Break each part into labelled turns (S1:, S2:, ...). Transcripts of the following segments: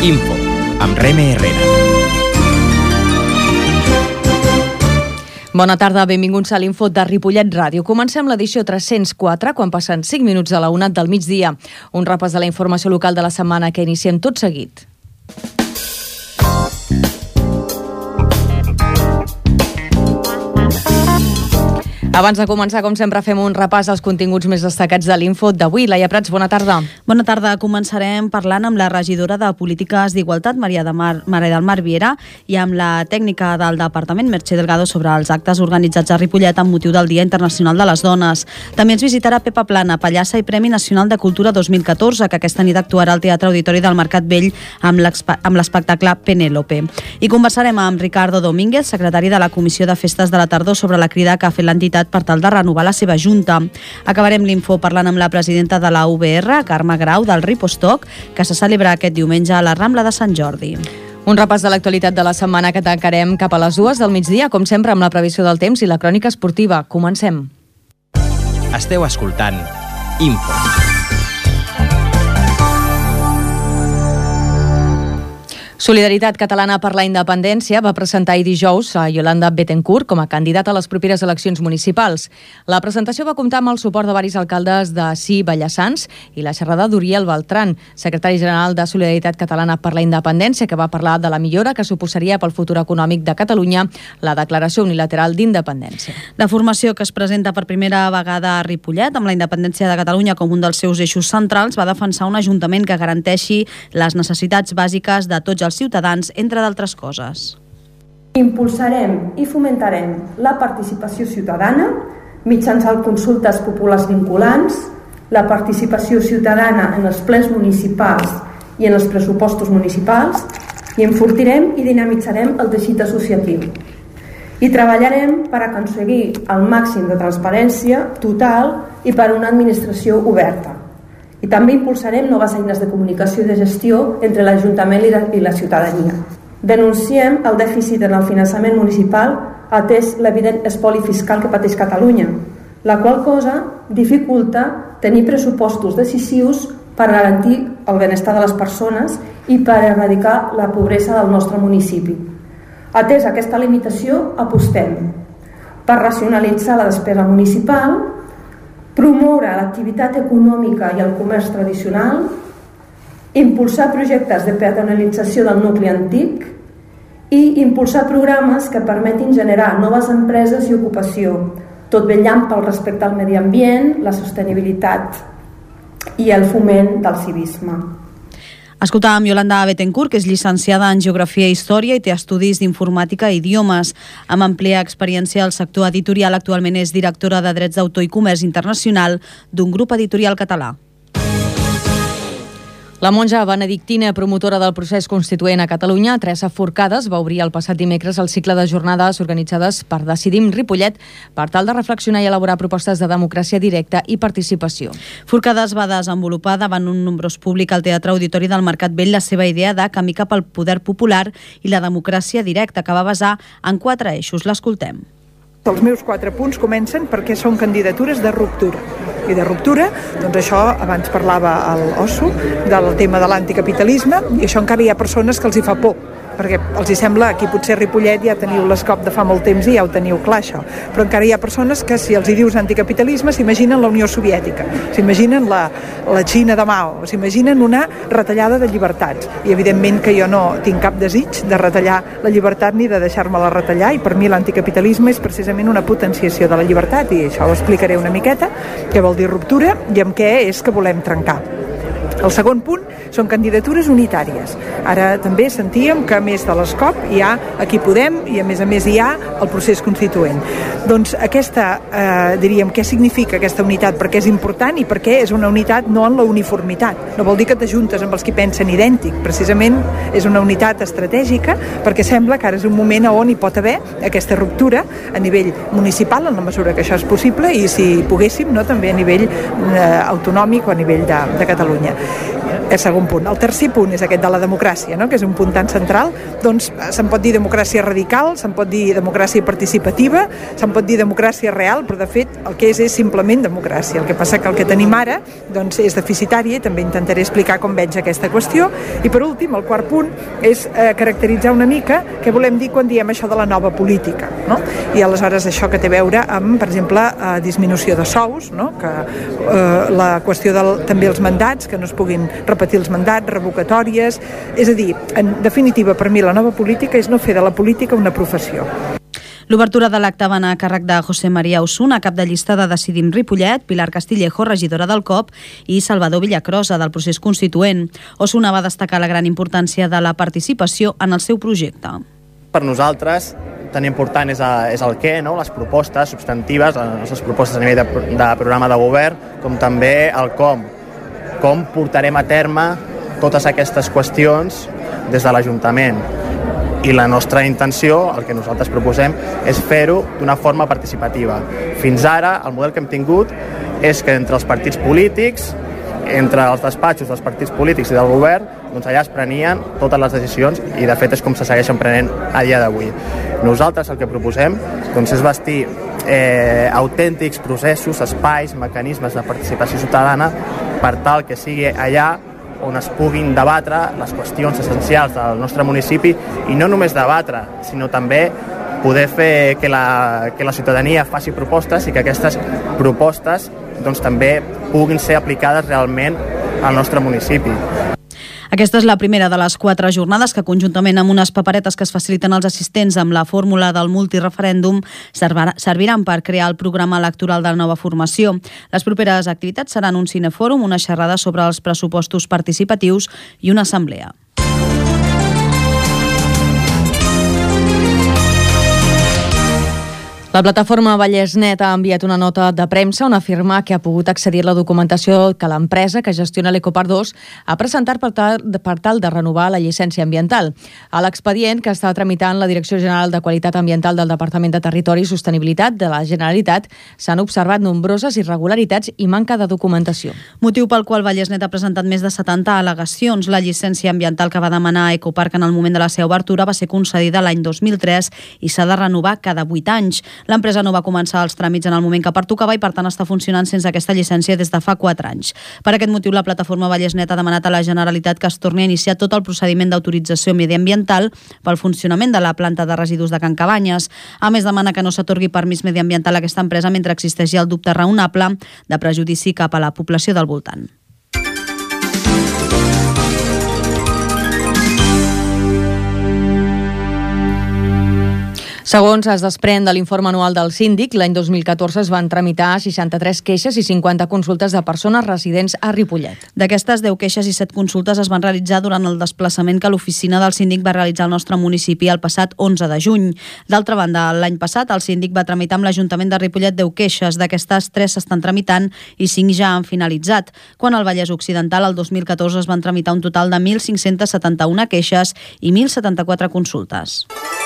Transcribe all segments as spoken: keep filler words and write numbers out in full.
S1: Info, amb Reme Herrera.
S2: Bona tarda, benvinguts a l'Info de Ripollet Ràdio. Comencem l'edició tres-cents quatre, quan passen cinc minuts de la una del migdia. Un repàs de la informació local de la setmana que iniciem tot seguit. Abans de començar, com sempre, fem un repàs als continguts més destacats de l'Info d'avui. Laia Prats, bona tarda.
S3: Bona tarda. Començarem parlant amb la regidora de Polítiques d'Igualtat, Maria del Mar, Maria del Mar Viera, i amb la tècnica del Departament, Mercè Delgado, sobre els actes organitzats a Ripollet amb motiu del Dia Internacional de les Dones. També ens visitarà Pepa Plana, pallassa i Premi Nacional de Cultura dos mil catorze, que aquesta nit actuarà al Teatre Auditori del Mercat Vell amb l'espectacle Penélope. I conversarem amb Ricardo Domínguez, secretari de la Comissió de Festes de la Tardor, sobre la crida que ha fet l'entitat per tal de renovar la seva junta. Acabarem l'Info parlant amb la presidenta de la U B R, Carme Grau, del Ripostoc, que se celebra aquest diumenge a la Rambla de Sant Jordi.
S2: Un repàs de l'actualitat de la setmana que tancarem cap a les dues del migdia, com sempre amb la previsió del temps i la crònica esportiva. Comencem.
S1: Esteu escoltant Info.
S2: Solidaritat Catalana per la Independència va presentar ahir dijous a Yolanda Bettencourt com a candidata a les properes eleccions municipals. La presentació va comptar amb el suport de varis alcaldes de Sí Ballassans i la xerrada d'Uriel Beltran, secretari general de Solidaritat Catalana per la Independència, que va parlar de la millora que suposaria pel futur econòmic de Catalunya la declaració unilateral d'independència.
S3: La formació, que es presenta per primera vegada a Ripollet, amb la independència de Catalunya com un dels seus eixos centrals, va defensar un ajuntament que garanteixi les necessitats bàsiques de tots els ciutadans, entre d'altres coses.
S4: Impulsarem i fomentarem la participació ciutadana mitjançant consultes populars vinculants, la participació ciutadana en els plens municipals i en els pressupostos municipals, i enfortirem i dinamitzarem el teixit associatiu. I treballarem per aconseguir el màxim de transparència total i per una administració oberta. I també impulsarem noves eines de comunicació i de gestió entre l'Ajuntament i la ciutadania. Denunciem el dèficit en el finançament municipal atès l'evident espoli fiscal que pateix Catalunya, la qual cosa dificulta tenir pressupostos decisius per garantir el benestar de les persones i per erradicar la pobresa del nostre municipi. Atès aquesta limitació, apostem per racionalitzar la despesa municipal, promoure l'activitat econòmica i el comerç tradicional, impulsar projectes de peatonalització del nucli antic i impulsar programes que permetin generar noves empreses i ocupació, tot vetllant pel respecte al medi ambient, la sostenibilitat i el foment del civisme.
S3: Escoltàvem Yolanda Bettencourt, que és llicenciada en Geografia i Història i té estudis d'informàtica i idiomes. Amb àmplia experiència al sector editorial, actualment és directora de Drets d'Autor i Comerç Internacional d'un grup editorial català.
S2: La monja benedictina, promotora del procés constituent a Catalunya, Teresa Forcades, va obrir el passat dimecres el cicle de jornades organitzades per Decidim Ripollet per tal de reflexionar i elaborar propostes de democràcia directa i participació.
S3: Forcades va desenvolupar davant un nombrós públic al Teatre Auditori del Mercat Vell la seva idea de camí cap al poder popular i la democràcia directa, que va basar en quatre eixos. L'escoltem.
S5: Els meus quatre punts comencen perquè són candidatures de ruptura. I de ruptura, doncs això, abans parlava el Osso, del tema de l'anticapitalisme, i això encara hi ha persones que els hi fa por, perquè els hi sembla, aquí potser a Ripollet ja teniu l'escop de fa molt temps i ja ho teniu clar, això. Però encara hi ha persones que, si els hi dius anticapitalisme, s'imaginen la Unió Soviètica, s'imaginen la, la Xina de Mao, s'imaginen una retallada de llibertats. I evidentment que jo no tinc cap desig de retallar la llibertat ni de deixar-me-la retallar, i per mi l'anticapitalisme és precisament una potenciació de la llibertat, i això ho explicaré una miqueta, què vol dir ruptura i amb què és que volem trencar. El segon punt són candidatures unitàries. Ara també sentíem que a més de l'Escop hi ha Aquí Podem i a més a més hi ha el procés constituent. Doncs aquesta, eh, diríem, què significa aquesta unitat? Perquè és important i perquè és una unitat no en la uniformitat. No vol dir que t'ajuntes amb els que pensen idèntic. Precisament és una unitat estratègica perquè sembla que ara és un moment on hi pot haver aquesta ruptura a nivell municipal, en la mesura que això és possible, i si poguéssim, no, també a nivell eh, autonòmic o a nivell de, de Catalunya. El segon punt. El tercer punt és aquest de la democràcia, no? Que és un punt tan central. Doncs se'n pot dir democràcia radical, se'n pot dir democràcia participativa, se'n pot dir democràcia real, però de fet el que és és simplement democràcia. El que passa que el que tenim ara doncs, és deficitari, i també intentaré explicar com veig aquesta qüestió. I per últim, el quart punt és eh, caracteritzar una mica què volem dir quan diem això de la nova política, no? I aleshores això que té a veure amb, per exemple, eh, disminució de sous, no? Que eh, la qüestió del, també els mandats, que no es puguin repetir els mandats, revocatòries, és a dir, en definitiva, per mi la nova política és no fer de la política una professió.
S3: L'obertura de l'acte va anar a càrrec de José María Osuna, cap de llista de Decidim Ripollet, Pilar Castillejo, regidora del C O P, i Salvador Villacrosa, del procés constituent. Osuna va destacar la gran importància de la participació en el seu projecte.
S6: Per nosaltres, tan important és, a, és el què, no? Les propostes substantives, les nostres propostes a nivell de, de programa de govern, com també el com. Com portarem a terme totes aquestes qüestions des de l'Ajuntament. I la nostra intenció, el que nosaltres proposem, és fer-ho d'una forma participativa. Fins ara, el model que hem tingut és que entre els partits polítics, entre els despatxos dels partits polítics i del govern, doncs allà es prenien totes les decisions i de fet és com se segueixen prenent a dia d'avui. Nosaltres el que proposem doncs, és bastir eh, autèntics processos, espais, mecanismes de participació ciutadana per tal que sigui allà on es puguin debatre les qüestions essencials del nostre municipi i no només debatre, sinó també poder fer que la, que la ciutadania faci propostes i que aquestes propostes doncs, també puguin ser aplicades realment al nostre municipi.
S3: Aquesta és la primera de les quatre jornades que, conjuntament amb unes paperetes que es faciliten als assistents amb la fórmula del multireferèndum, serviran per crear el programa electoral de la nova formació. Les properes activitats seran un cinefòrum, una xerrada sobre els pressupostos participatius i una assemblea.
S2: La plataforma Vallès.net ha enviat una nota de premsa on afirma que ha pogut accedir a la documentació que l'empresa que gestiona l'Ecoparc dos ha presentat per tal, per tal de renovar la llicència ambiental. A l'expedient que està tramitant la Direcció General de Qualitat Ambiental del Departament de Territori i Sostenibilitat de la Generalitat s'han observat nombroses irregularitats i manca de documentació.
S3: Motiu pel qual Vallès.net ha presentat més de setanta al·legacions. La llicència ambiental que va demanar a Ecoparc en el moment de la seva obertura va ser concedida l'any dos mil tres i s'ha de renovar cada vuit anys. L'empresa no va començar els tràmits en el moment que pertocava i, per tant, està funcionant sense aquesta llicència des de fa quatre anys. Per aquest motiu, la plataforma Vallès.net ha demanat a la Generalitat que es torni a iniciar tot el procediment d'autorització mediambiental pel funcionament de la planta de residus de Can Cabanyes. A més, demana que no s'atorgui permís mediambiental a aquesta empresa mentre existeixi el dubte raonable de prejudici cap a la població del voltant.
S2: Segons es desprèn de l'informe anual del síndic, l'any dos mil catorze es van tramitar seixanta-tres queixes i cinquanta consultes de persones residents a Ripollet.
S3: D'aquestes, deu queixes i set consultes es van realitzar durant el desplaçament que l'oficina del síndic va realitzar al nostre municipi el passat onze de juny. D'altra banda, l'any passat el síndic va tramitar amb l'Ajuntament de Ripollet deu queixes, d'aquestes tres s'estan tramitant i cinc ja han finalitzat. Quan al Vallès Occidental, el dos mil catorze es van tramitar un total de mil cinc-cents setanta-una queixes i mil setanta-quatre consultes.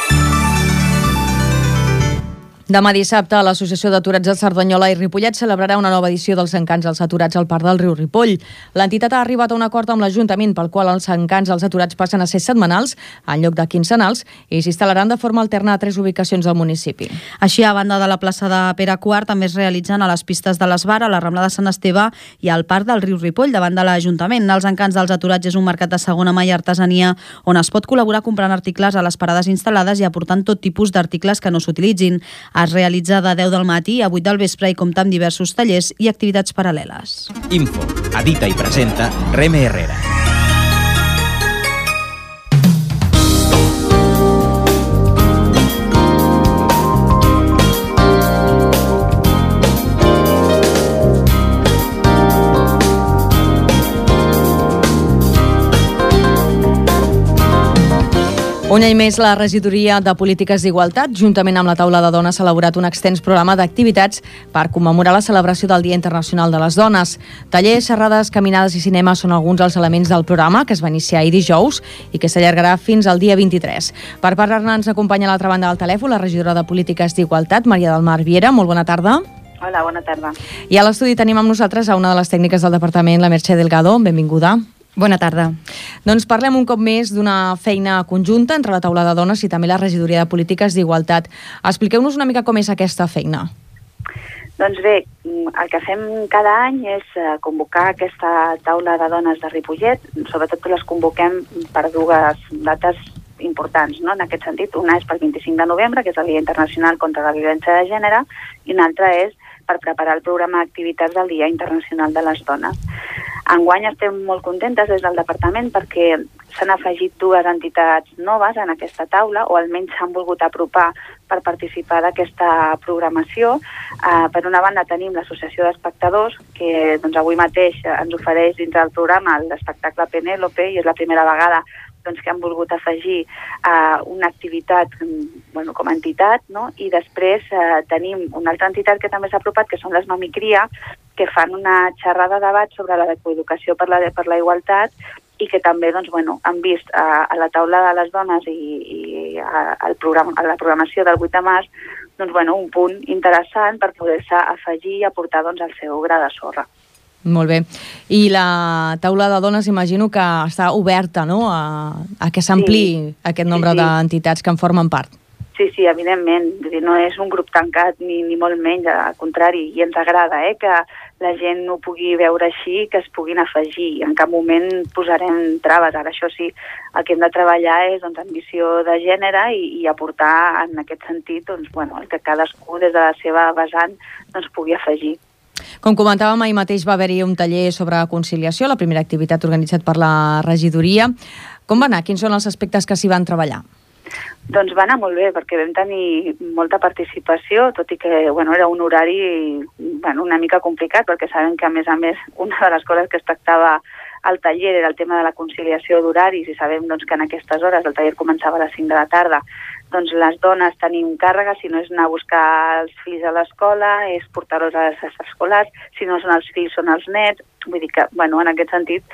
S2: Demà dissabte, l'Associació d'Aturats de Cerdanyola i Ripollet celebrarà una nova edició dels Encants als Aturats al Parc del Riu Ripoll. L'entitat ha arribat a un acord amb l'Ajuntament pel qual els Encants als Aturats passen a ser setmanals en lloc de quinzenals i s'instal·laran de forma alterna a tres ubicacions del municipi.
S3: Així, a banda de la plaça de Pere quart, també es realitzen a les pistes de l'Esbar, a la Rambla de Sant Esteve i al Parc del Riu Ripoll, davant de l'Ajuntament. Els Encants dels Aturats és un mercat de segona mà i artesania on es pot col·laborar comprant articles a les parades instal·lades i aportant tot tipus d'articles que no s'utilitzin. Es realitza de deu del matí a vuit del vespre i compta amb diversos tallers i activitats paral·leles.
S1: Info, edita i presenta Reme Herrera.
S2: Un any més, la Regidoria de Polítiques d'Igualtat, juntament amb la Taula de Dones, ha elaborat un extens programa d'activitats per commemorar la celebració del Dia Internacional de les Dones. Tallers, xerrades, caminades i cinema són alguns dels elements del programa que es va iniciar ahir dijous i que s'allargarà fins al dia vint-i-tres. Per parlar-ne ens acompanya a l'altra banda del telèfon la regidora de Polítiques d'Igualtat, Maria del Mar Viera. Molt bona tarda.
S7: Hola, bona tarda.
S2: I a l'estudi tenim amb nosaltres a una de les tècniques del departament, la Mercè Delgado. Benvinguda.
S7: Bona tarda.
S2: Doncs parlem un cop més d'una feina conjunta entre la taula de dones i també la regidoria de polítiques d'igualtat. Expliqueu-nos una mica com és aquesta feina.
S8: Doncs bé, el que fem cada any és convocar aquesta taula de dones de Ripollet. Sobretot les convoquem per dues dates importants, no? En aquest sentit, una és pel vint-i-cinc de novembre, que és el Dia Internacional contra la Violència de Gènere, i una altra és per preparar el programa d'activitats del Dia Internacional de les Dones. Enguany estem molt contentes des del departament perquè s'han afegit dues entitats noves en aquesta taula, o almenys s'han volgut apropar per participar d'aquesta programació. Uh, per una banda tenim l'Associació d'Espectadors, que doncs, avui mateix ens ofereix dins del programa l'espectacle Penèlope, i és la primera vegada doncs, que han volgut afegir uh, una activitat bueno, com a entitat, no? I després uh, tenim una altra entitat que també s'ha apropat, que són les Mamicria, que fan una xerrada de debat sobre la coeducació per la, per la igualtat, i que també doncs, bueno, han vist uh, a la taula de les dones i, i a, al programa, a la programació del vuit de març doncs, bueno, un punt interessant per poder-se afegir i aportar doncs, el seu gra de sorra.
S2: Molt bé. I la taula de dones imagino que està oberta, no?, a, a que s'ampliï sí. aquest nombre sí, sí. d'entitats que en formen part.
S8: Sí, sí, evidentment. No és un grup tancat ni, ni molt menys, al contrari, i ens agrada eh, que la gent ho pugui veure així, que es puguin afegir. En cap moment posarem traves. Ara, això sí, el que hem de treballar és doncs, ambició de gènere i, i aportar en aquest sentit doncs, bueno, el que cadascú des de la seva vessant doncs, pugui afegir.
S2: Com comentàvem, ahir mateix va haver-hi un taller sobre conciliació, la primera activitat organitzat per la regidoria. Com va anar? Quins són els aspectes que s'hi van treballar?
S8: Doncs va anar molt bé, perquè vam tenir molta participació, tot i que bueno, era un horari bueno, una mica complicat, perquè sabem que, a més a més, una de les coses que es tractava al taller era el tema de la conciliació d'horaris, i sabem doncs, que en aquestes hores el taller començava a les cinc de la tarda. Doncs les dones tenim càrrega, si no és anar a buscar els fills a l'escola, és portar-los a les escolars, si no són els fills, són els nets. Vull dir que, bueno, en aquest sentit,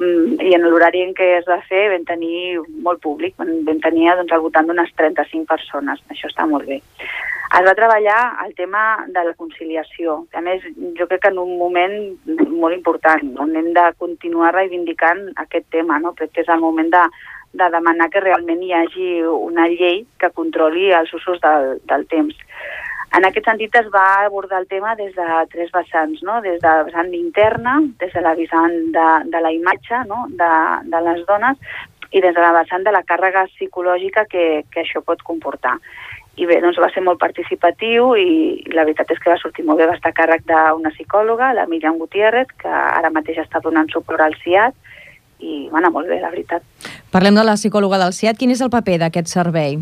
S8: i en l'horari en què es va fer, vam tenir molt públic, vam tenir doncs, al voltant d'unes trenta-cinc persones. Això està molt bé. Es va treballar el tema de la conciliació. A més, jo crec que en un moment molt important, on hem de continuar reivindicant aquest tema, no? Crec que és el moment de, de demanar que realment hi hagi una llei que controli els usos del, del temps. En aquest sentit es va abordar el tema des de tres vessants, no? Des de la vessant interna, des de la vessant de, de la imatge, no? de, de les dones, i des de la vessant de la càrrega psicològica que, que això pot comportar. I bé, doncs va ser molt participatiu i, i la veritat és que va sortir molt bé. Va estar a càrrec d'una psicòloga, la Míriam Gutiérrez, que ara mateix està donant suport al C I A T, i va anar molt bé, la veritat.
S2: Parlem de la psicòloga del C I A T. Quin és el paper d'aquest servei?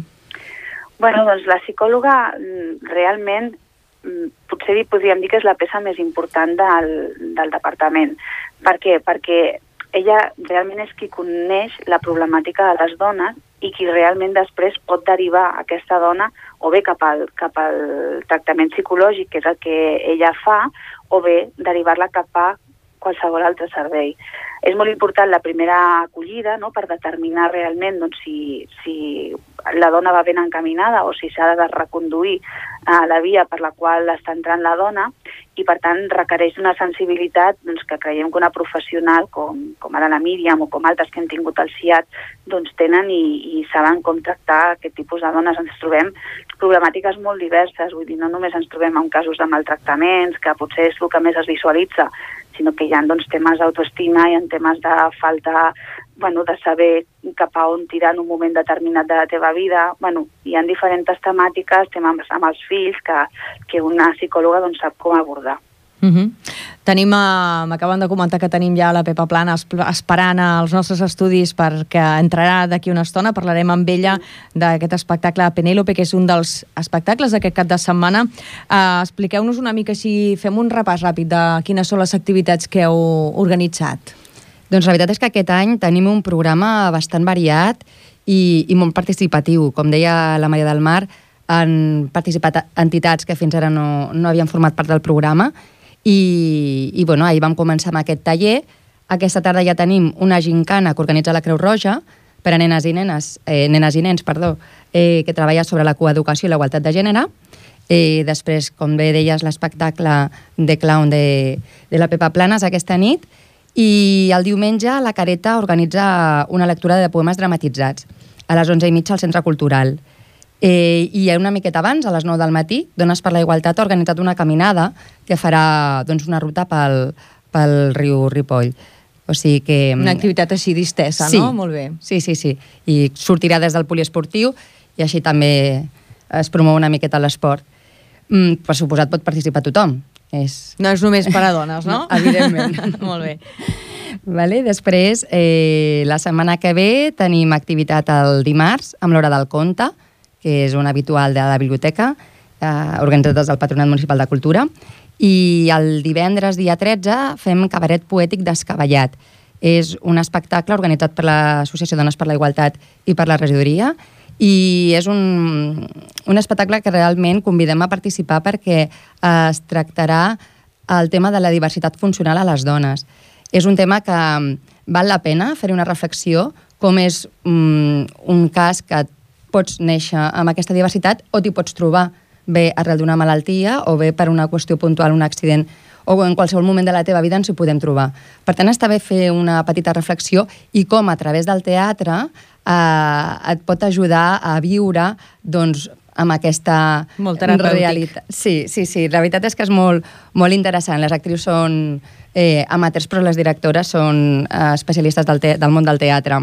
S8: Bueno, doncs la psicòloga realment potser podríem dir que és la peça més important del, del departament. Per què? Perquè ella realment és qui coneix la problemàtica de les dones i qui realment després pot derivar aquesta dona o bé cap al, cap al tractament psicològic, que és el que ella fa, o bé derivar-la cap a qualsevol altre servei. És molt important la primera acollida, no?, per determinar realment doncs, si, si la dona va ben encaminada o si s'ha de reconduir a la via per la qual està entrant la dona, i per tant requereix una sensibilitat doncs, que creiem que una professional com, com ara la Míriam o com altres que hem tingut al C I A T doncs, tenen i, i saben com tractar aquest tipus de dones. Ens trobem problemàtiques molt diverses, vull dir, no només ens trobem en casos de maltractaments, que potser és el que més es visualitza, sinó que hi ha doncs, temes d'autoestima, hi ha temes de falta bueno, de saber cap a on tirar en un moment determinat de la teva vida. Bueno, hi ha diferents temàtiques, temes amb els fills, que, que una psicòloga doncs, sap com abordar.
S2: Uh -huh. Tenim, uh, m'acaben de comentar que tenim ja la Pepa Plana esperant els nostres estudis perquè entrarà d'aquí una estona. Parlarem amb ella d'aquest espectacle Penèlope, que és un dels espectacles d'aquest cap de setmana. Uh, expliqueu-nos una mica, si fem un repàs ràpid de quines són les activitats que heu organitzat.
S7: Doncs la veritat és que aquest any tenim un programa bastant variat i, i molt participatiu. Com deia la Maria del Mar, han participat entitats que fins ara no, no havien format part del programa. I, i bueno, ahir vam començar amb aquest taller. Aquesta tarda ja tenim una gincana que organitza la Creu Roja per a nenes i nenes, eh, nenes i nens, perdó, eh, que treballa sobre la coeducació i la igualtat de gènere. Eh, després, com bé deies, l'espectacle de clown de, de la Pepa Planes aquesta nit. I el diumenge la Careta organitza una lectura de poemes dramatitzats a les onze i mitja al Centre Cultural. Eh, I una miqueta abans, a les nou del matí, Dones per la Igualtat ha organitzat una caminada que farà doncs, una ruta pel, pel riu Ripoll. O sigui que...
S2: Una activitat així distesa,
S7: sí,
S2: no? Molt bé.
S7: Sí, sí, sí. I sortirà des del poliesportiu i així també es promou una miqueta l'esport. Mm, per suposat pot participar tothom. És...
S2: No és només per a dones, no?
S7: no evidentment.
S2: Molt bé.
S7: Vale, després, eh, la setmana que ve tenim activitat el dimarts amb l'Hora del Conte, que és un habitual de la biblioteca, eh, organitzat des del Patronat Municipal de Cultura, i el divendres, dia tretze, fem cabaret poètic d'Escavallat. És un espectacle organitzat per l'Associació Dones per la Igualtat i per la regidoria, i és un, un espectacle que realment convidem a participar perquè es tractarà el tema de la diversitat funcional a les dones. És un tema que val la pena fer una reflexió, com és um, un cas que pots néixer amb aquesta diversitat o t'hi pots trobar bé arrel d'una malaltia o bé per una qüestió puntual, un accident, o en qualsevol moment de la teva vida ens hi podem trobar. Per tant, està bé fer una petita reflexió i com a través del teatre eh, et pot ajudar a viure doncs, amb aquesta realitat. Sí, sí, sí. La veritat és que és molt, molt interessant. Les actrius són eh, amateurs, però les directores són eh, especialistes del, te del món del teatre.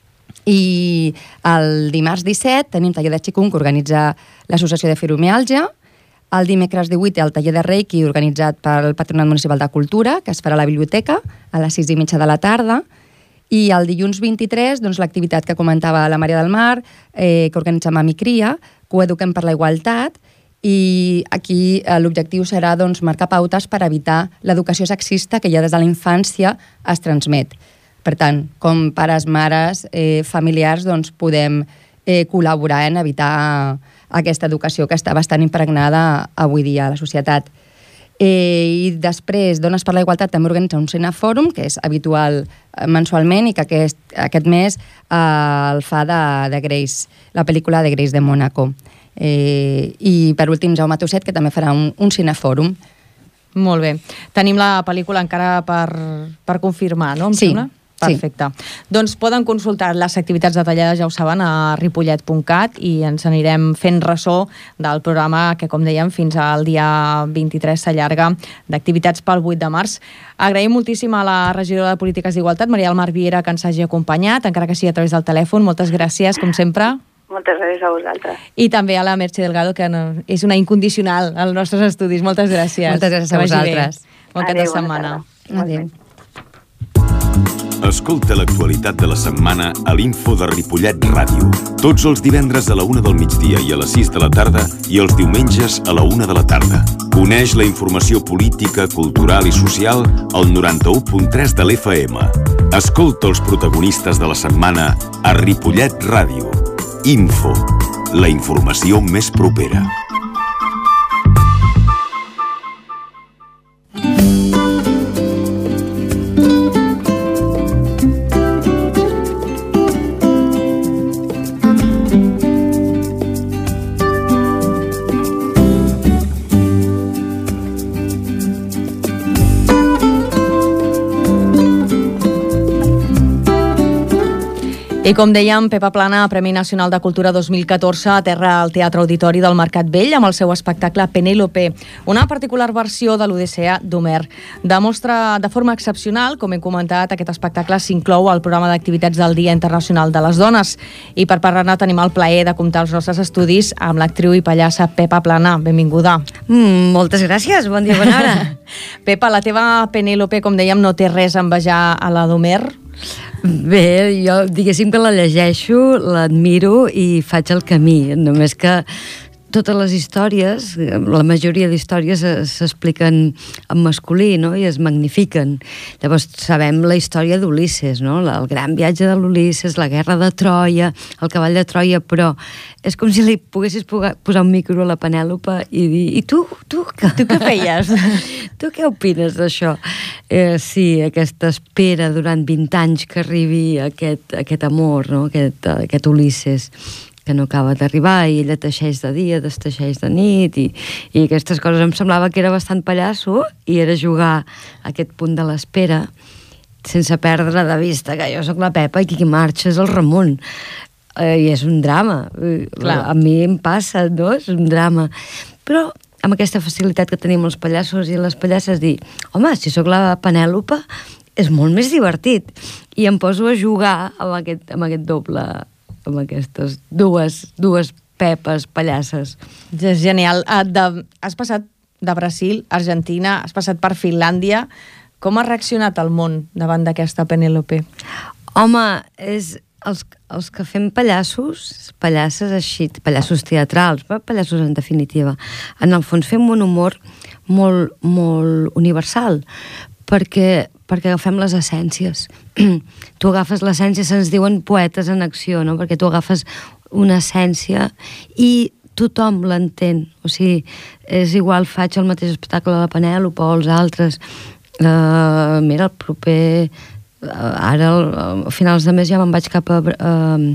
S7: I el dimarts disset tenim taller de Qigong que organitza l'Associació de Fibromiàlgia. El dimecres divuit el taller de Reiki organitzat pel Patronat Municipal de Cultura, que es farà a la biblioteca a les sis i mitja de la tarda. I el dilluns vint-i-tres, doncs, l'activitat que comentava la Maria del Mar, eh, que organitza Mami Cria, Coeduquem per la Igualtat, i aquí eh, l'objectiu serà doncs, marcar pautes per evitar l'educació sexista que ja des de la infància es transmet. Per tant, com pares, mares, eh, familiars, doncs, podem eh, col·laborar en evitar aquesta educació que està bastant impregnada avui dia a la societat. Eh, I després, Dones per la Igualtat també organitza un cinefòrum, que és habitual mensualment i que aquest, aquest mes eh, el fa de, de Grace, la pel·lícula de Grace de Mónaco. Eh, I per últim, Jaume Tosset, que també farà un, un cinefòrum.
S2: Molt bé. Tenim la pel·lícula encara per, per confirmar, no? Em
S7: sí.
S2: sembla? Perfecte. Sí. Doncs poden consultar les activitats detallades, ja ho saben, a ripollet punt cat i ens anirem fent ressò del programa que, com dèiem, fins al dia vint-i-tres s'allarga d'activitats pel vuit de març. Agraïm moltíssim a la regidora de Polítiques d'Igualtat, Maria del Mar Viera, que ens hagi acompanyat, encara que sigui a través del telèfon. Moltes gràcies, com sempre.
S8: Moltes gràcies a vosaltres.
S2: I també a la Merche Delgado, que és una incondicional als nostres estudis. Moltes gràcies.
S7: Moltes gràcies a vosaltres.
S2: Bon cap de setmana.
S7: Adéu.
S9: Escolta l'actualitat de la setmana a l'Info de Ripollet Ràdio. Tots els divendres a la una del migdia i a les sis de la tarda i els diumenges a la una de la tarda. Coneix la informació política, cultural i social al noranta-u punt tres de l'F M. Escolta els protagonistes de la setmana a Ripollet Ràdio. Info, la informació més propera.
S2: I com dèiem, Pepa Plana, Premi Nacional de Cultura dos mil catorze, aterra al Teatre Auditori del Mercat Vell amb el seu espectacle Penèlope, una particular versió de l'Odissea d'Homer. Demostra de forma excepcional, com hem comentat, aquest espectacle s'inclou al programa d'activitats del Dia Internacional de les Dones. I per parlar-ne tenim el plaer de comptar els nostres estudis amb l'actriu i pallassa Pepa Plana. Benvinguda.
S10: Mm, moltes gràcies, bon dia, bona hora.
S2: Pepa, la teva Penèlope, com dèiem, no té res a envejar a la d'Homer.
S10: Bé, jo diguéssim que la llegeixo, l'admiro i faig el camí, només que totes les històries, la majoria d'històries s'expliquen en masculí, no?, i es magnifiquen. Llavors sabem la història d'Ulisses, no?, el gran viatge de l'Ulisses, la guerra de Troia, el cavall de Troia, però és com si li poguessis posar un micro a la Penèlope i dir, i tu, tu, que...
S2: tu què feies?
S10: Tu què opines d'això? Eh, sí, aquesta espera durant vint anys que arribi aquest, aquest amor, no?, aquest, aquest Ulisses, que no acaba d'arribar, i ella teixeix de dia, desteixeix de nit, i, i aquestes coses. Em semblava que era bastant pallasso, i era jugar a aquest punt de l'espera. sense perdre de vista que jo sóc la Pepa i qui marxa és el Ramon. Eh, I és un drama. Clar. A mi em passa, no? És un drama. Però amb aquesta facilitat que tenim els pallassos i les pallasses, dir, home, si sóc la Penèlope, és molt més divertit. I em poso a jugar amb aquest, amb aquest doble, amb aquestes dues, dues Pepes pallasses.
S2: És genial. De, has passat de Brasil, Argentina, has passat per Finlàndia. Com ha reaccionat el món davant d'aquesta Penèlope?
S10: Home, és els, els que fem pallassos, pallasses així, pallassos teatrals, pallassos en definitiva, en el fons fem un humor molt, molt universal, perquè, perquè agafem les essències. Tu agafes l'essència, se'ns diuen poetes en acció, no? Perquè tu agafes una essència i tothom l'entén. O sigui, és igual, faig el mateix espectacle de la Penèlope o els altres. Uh, mira, el proper... Uh, ara, a finals de mes, ja me'n vaig cap a... Uh,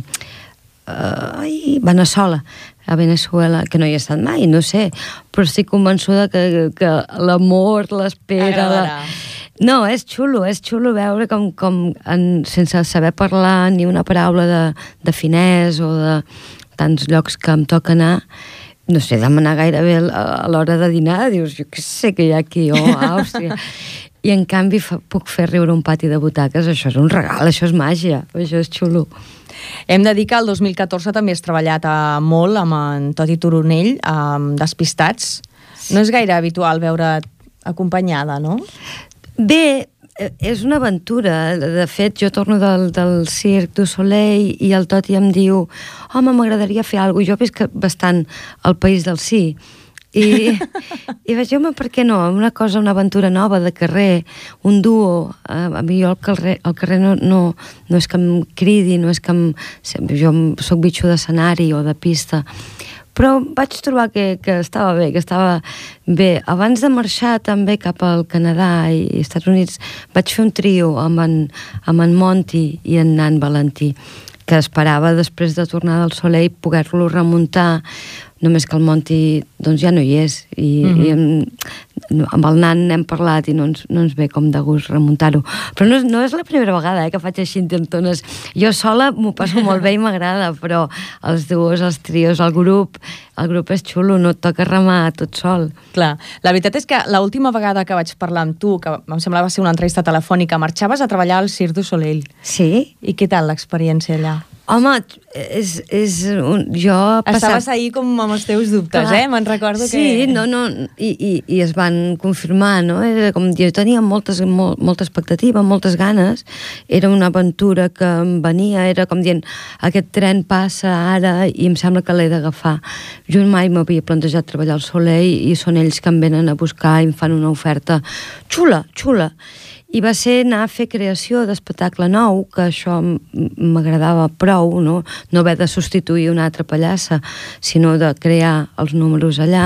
S10: uh, ai, Veneçola, a Venezuela, que no hi he estat mai, no sé, però estic convençuda que, que l'amor, l'espera... La... No, és xulo, és xulo veure com, com en, sense saber parlar ni una paraula de, de finès o de tants llocs que em toca anar, no sé, demanar gairebé a l'hora de dinar, dius, jo què sé que hi ha aquí, o oh, Àustria... I en canvi fa, puc fer riure un pati de butaques, això és un regal, això és màgia, això és xulo.
S2: Hem de dir que el dos mil catorze també has treballat a, molt amb en Toti Turonell, amb Despistats. No és gaire habitual veure't acompanyada, no?
S10: Bé, és una aventura. De fet, jo torno del, del Cirque du Soleil i el Toti em diu, home, m'agradaria fer alguna cosa. Jo visc bastant al País del Sí. I, i vaig dir, home, per què no? Una cosa, una aventura nova de carrer, un duo. A mi jo al carrer, al carrer no, no, no és que em cridi, no és que em... Jo soc bitxo d'escenari o de pista, però vaig trobar que, que estava bé, que estava bé. Abans de marxar també cap al Canadà i Estats Units vaig fer un trio amb en, amb en Monty i en Nan Valentí, que esperava després de tornar del Soleil poder-lo remuntar, només que el Monty doncs, ja no hi és i, mm-hmm. i amb, amb el nan n'hem parlat i no ens, no ens ve com de gust remuntar-ho, però no, no és la primera vegada eh, que faig així intentones. Jo sola m'ho passo molt bé i m'agrada, però els duos, els trios, el grup el grup és xulo, no et toca remar tot sol.
S2: Clar, la veritat és que l'última vegada que vaig parlar amb tu, que em semblava ser una entrevista telefònica, marxaves a treballar al Cirque du Soleil.
S10: Sí?
S2: I què tal l'experiència allà?
S10: Home, és, és un, jo...
S2: Estaves ahir com amb els teus dubtes, clar, eh? Me'n recordo
S10: sí,
S2: que...
S10: Sí, no, no, i, i, i es van confirmar, no? Era com, jo tenia moltes, molt, molta expectativa, moltes ganes, era una aventura que em venia, era com dient, aquest tren passa ara i em sembla que l'he d'agafar. Jo mai m'havia plantejat treballar al Soleil i són ells que em venen a buscar i em fan una oferta xula, xula. I va ser anar a fer creació d'espectacle nou, que això m'agradava prou, no? No haver de substituir una altra pallassa, sinó de crear els números allà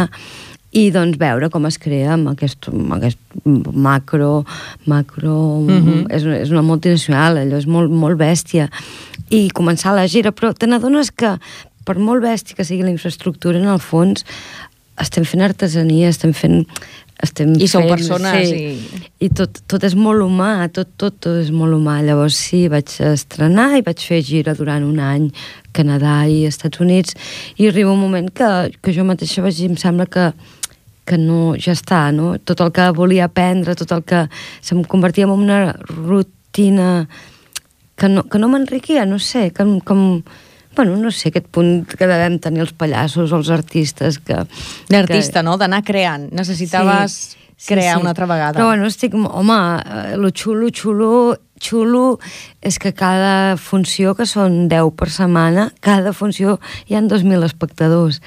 S10: i doncs veure com es crea amb aquest, amb aquest macro, macro mm-hmm. és, és una multinacional, allò és molt, molt bèstia, i començar la gira, però te n'adones que per molt bèstia que sigui la infraestructura, en el fons estem fent artesania, estem fent estem
S2: I són
S10: fent,
S2: persones
S10: sí,
S2: i...
S10: i tot, tot és molt humà, tot, tot, tot és molt humà. Llavors sí, vaig estrenar i vaig fer gira durant un any Canadà i Estats Units, i arriba un moment que, que jo mateixa vaig dir, em sembla que que no, ja està, no? Tot el que volia aprendre, tot el que se'm convertia en una rutina que no, que no m'enriquia, no sé, que, com... Bueno, no sé, aquest punt que devem tenir els pallassos o els artistes que...
S2: D'artista, que... no? D'anar creant. Necessitaves sí, sí, crear sí. una altra vegada.
S10: Però bueno, estic... Home, lo xulo, xulo, xulo és que cada funció, que són deu per setmana, cada funció hi ha dos mil espectadors.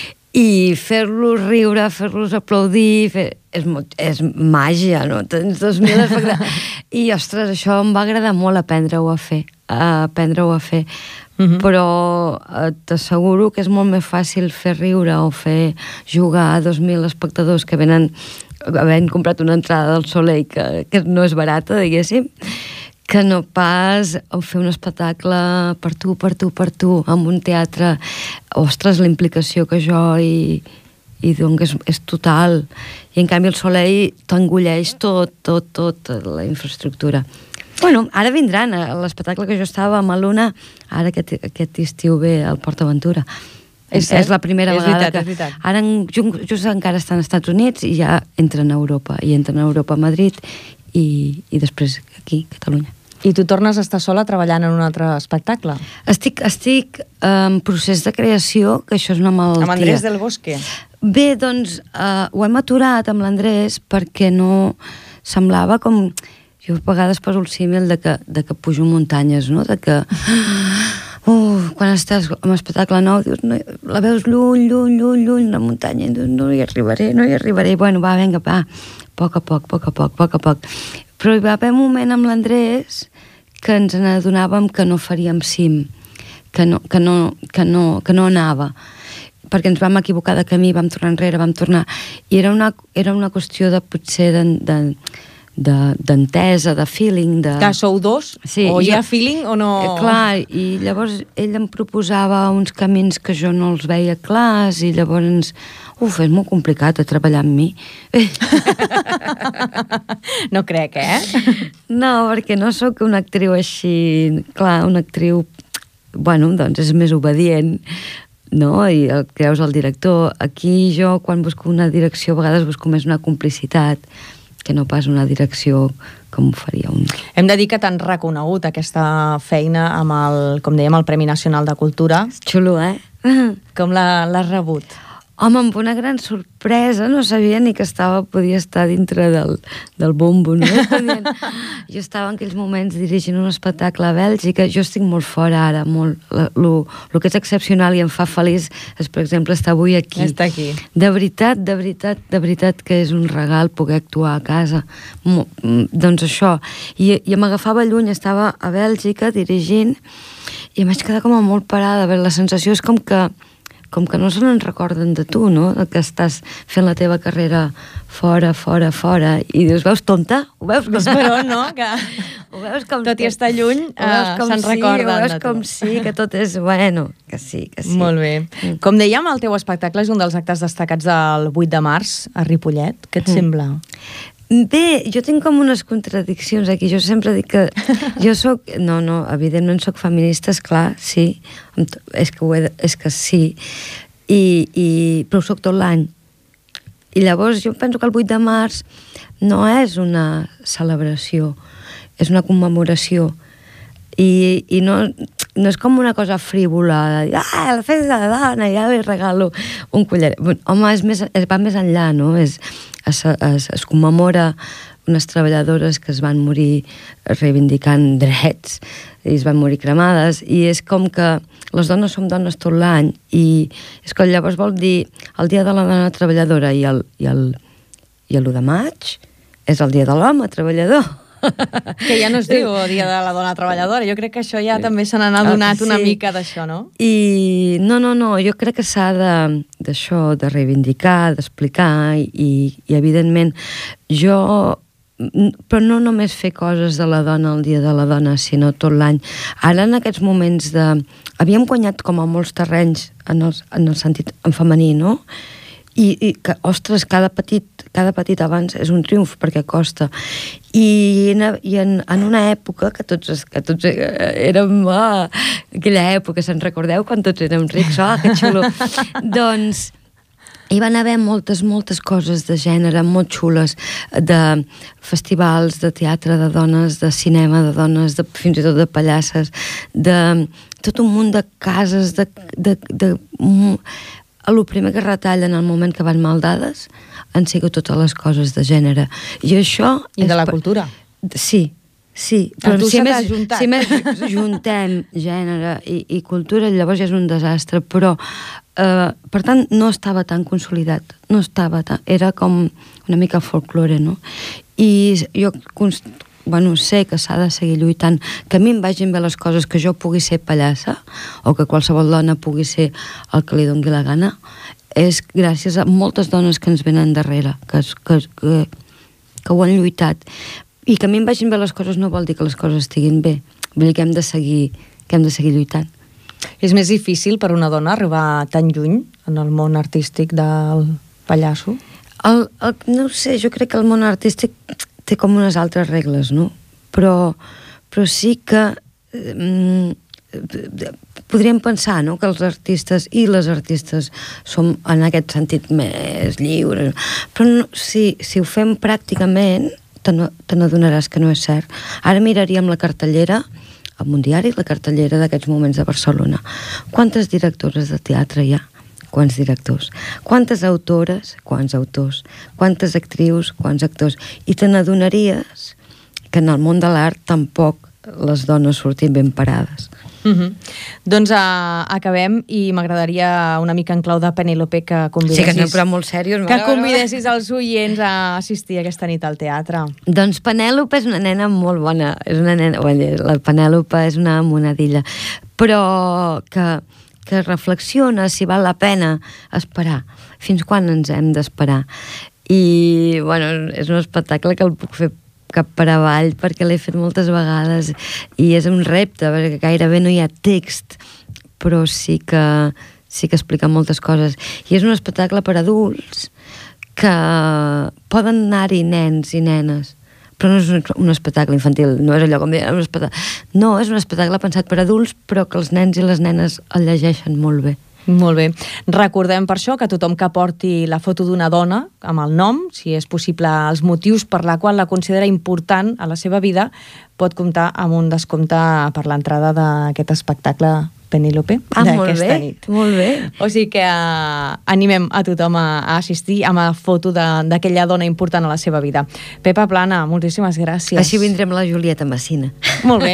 S10: I fer-los riure, fer-los aplaudir, fer... és, és màgia, no? Tens dos mil espectadors. I, ostres, això em va agradar molt aprendre-ho a fer, a aprendre-ho a fer. Mm-hmm. Però eh, t'asseguro que és molt més fàcil fer riure o fer jugar a dos mil espectadors que venen havent comprat una entrada del Soleil que, que no és barata, diguéssim, que no pas fer un espectacle per tu, per tu, per tu, amb un teatre. Ostres, la implicació que jo i, i doncs és, és total. I en canvi el Soleil t'engulleix tot, tot, tot, la infraestructura. Bueno, ara vindran, l'espectacle que jo estava amb Luna, ara aquest, aquest estiu ve al PortAventura. És, és la primera
S2: és
S10: vegada
S2: veritat,
S10: que...
S2: És veritat.
S10: Ara just, just encara estan als Estats Units i ja entren a Europa, i entren a Europa a Madrid i, i després aquí, a Catalunya.
S2: I tu tornes a estar sola treballant en un altre espectacle?
S10: Estic, estic en procés de creació, que això és una malaltia.
S2: Amb Andrés del Bosque?
S10: Bé, doncs, uh, ho hem aturat amb l'Andrés perquè no... Semblava com... Jo a vegades poso el símil de que, de que pujo muntanyes, no? De que... Uh, quan estàs en espectacle nou, dius, no, la veus lluny, lluny, lluny, lluny, la muntanya, i dius, no hi arribaré, no hi arribaré. Bueno, va, vinga, va, a poc a poc, a poc a poc, a poc a poc. Però hi va haver un moment amb l'Andrés que ens n'adonàvem que no faríem cim, que no, que no, que no, que no anava, perquè ens vam equivocar de camí, vam tornar enrere, vam tornar... I era una, era una qüestió de, potser, de... de d'entesa, de, de feeling de...
S2: Que sou dos?
S10: Sí,
S2: o hi ha
S10: jo,
S2: feeling o no?
S10: Eh, clar, i llavors ell em proposava uns camins que jo no els veia clars i llavors, uf, és molt complicat de treballar amb mi.
S2: No crec, eh?
S10: No, perquè no sóc una actriu així, clar, una actriu, bueno, doncs és més obedient, no? I el creus el director. Aquí jo, quan busco una direcció, a vegades busco més una complicitat, que no pas una direcció com ho faria un...
S2: Hem de dir que t'han reconegut aquesta feina amb el, com dèiem, el Premi Nacional de Cultura.
S10: Xulo, eh?
S2: Com l'has rebut?
S10: Home, amb una gran sorpresa, no sabia ni que estava, podia estar dintre del, del bombo, no? Jo estava en aquells moments dirigint un espectacle a Bèlgica, jo estic molt fora ara, molt, el que és excepcional i em fa feliç és, per exemple, estar avui aquí.
S2: Estar aquí.
S10: De veritat, de veritat, de veritat que és un regal poder actuar a casa. Mo, doncs això, i, i m'agafava lluny, estava a Bèlgica dirigint i em vaig quedar com molt parada, la sensació és com que com que no se n'en recorden de tu, no? Que estàs fent la teva carrera fora, fora, fora, i dius, veus tonta? Ho veus com...
S2: Però no, que
S10: ho veus com...
S2: tot i estar lluny, uh, se'n
S10: sí,
S2: recorden
S10: ho veus
S2: de tu.
S10: com sí, que tot és, bueno, que sí, que sí.
S2: Molt bé. Mm. Com dèiem, el teu espectacle és un dels actes destacats del vuit de març a Ripollet. Què et mm. sembla?
S10: Bé, jo tinc com unes contradiccions aquí. Jo sempre dic que jo soc... No, no, evidentment soc feminista, esclar, sí. És que, ho he de... és que sí. I, i... Però ho soc tot l'any. I llavors jo penso que el vuit de març no és una celebració, és una commemoració. I, i no, no és com una cosa frívola, ah, la festa de la dona, ja li regalo un collaret. Home, és més, es va més enllà, no? És, es, es, es commemora unes treballadores que es van morir reivindicant drets i es van morir cremades, i és com que les dones som dones tot l'any, i és que llavors vol dir el dia de la dona treballadora i el, i el, i l'u de maig és el dia de l'home treballador.
S2: Que ja no es diu el dia de la dona treballadora. Jo crec que això ja també se n'ha adonat una
S10: sí.
S2: mica d'això, no?
S10: I no, no, no, jo crec que s'ha de, d'això, de reivindicar, d'explicar, i, i evidentment jo, però no només fer coses de la dona el dia de la dona, sinó tot l'any. Ara, en aquests moments de... Havíem guanyat com a molts terrenys en el, en el sentit en femení, no? I, i que, ostres, cada petit, cada petit abans és un triomf perquè costa. I, i en, en una època que tots, que tots érem, ah, aquella època, se'n recordeu quan tots érem rics, ah, que xulo. Doncs hi van haver moltes, moltes coses de gènere molt xules, de festivals de teatre de dones, de cinema de dones, de, fins i tot de pallasses, de tot un munt de cases, de... de, de, de el primer que retallen al moment que van mal dades han sigut totes les coses de gènere. I això...
S2: I de la cultura.
S10: Sí, sí.
S2: Però tu
S10: si
S2: se
S10: més,
S2: t'has juntat.
S10: si més juntem gènere i, i cultura, llavors ja és un desastre, però eh, per tant no estava tan consolidat, no estava tan... Era com una mica folklore, no? I jo const... bueno, sé que s'ha de seguir lluitant, que a mi em vagin bé les coses, que jo pugui ser pallassa, o que qualsevol dona pugui ser el que li doni la gana, és gràcies a moltes dones que ens venen darrere, que, que, que, que ho han lluitat. I que a mi em vagin bé les coses no vol dir que les coses estiguin bé. Vull dir que hem de seguir, que hem de seguir lluitant.
S2: És més difícil per una dona arribar tan lluny en el món artístic del pallasso?
S10: El, el, no ho sé, jo crec que el món artístic té com unes altres regles, no? Però però sí que eh, podríem pensar, no?, que els artistes i les artistes som en aquest sentit més lliures, però no, si, si ho fem pràcticament te n'adonaràs que no és cert. Ara miraríem la cartellera al Mundiari, la cartellera d'aquests moments de Barcelona. Quantes directores de teatre hi ha? Quants directors? Quantes autores? Quants autors? Quantes actrius? Quants actors? I te n'adonaries que en el món de l'art tampoc les dones sortim ben parades.
S2: Uh-huh. Doncs uh, acabem i m'agradaria una mica en clau de Penèlope que convidessis,
S10: sí, que anem però molt serios,
S2: que convidessis els oients a assistir aquesta nit al teatre.
S10: Doncs Penèlope és una nena molt bona, és una nena, bueno, la Penèlope és una monadilla, però que, que reflexiona si val la pena esperar, fins quan ens hem d'esperar. I, bueno, és un espectacle que el puc fer cap per avall perquè l'he fet moltes vegades i és un repte perquè gairebé no hi ha text, però sí que sí que explica moltes coses i és un espectacle per adults que poden anar-hi nens i nenes, però no és un, un espectacle infantil, no és allò com dir, un espectacle... no, és un espectacle pensat per adults però que els nens i les nenes el llegeixen molt bé.
S2: Molt bé. Recordem per això que tothom que porti la foto d'una dona amb el nom, si és possible els motius per la qual la considera important a la seva vida, pot comptar amb un descompte per l'entrada d'aquest espectacle Penèlope
S10: ah,
S2: d'aquesta nit.
S10: Molt bé.
S2: O sigui que uh, animem a tothom a, a assistir amb la foto d'aquella dona important a la seva vida. Pepa Plana, moltíssimes gràcies.
S10: Així vindrem la Julieta Messina.
S2: Molt bé.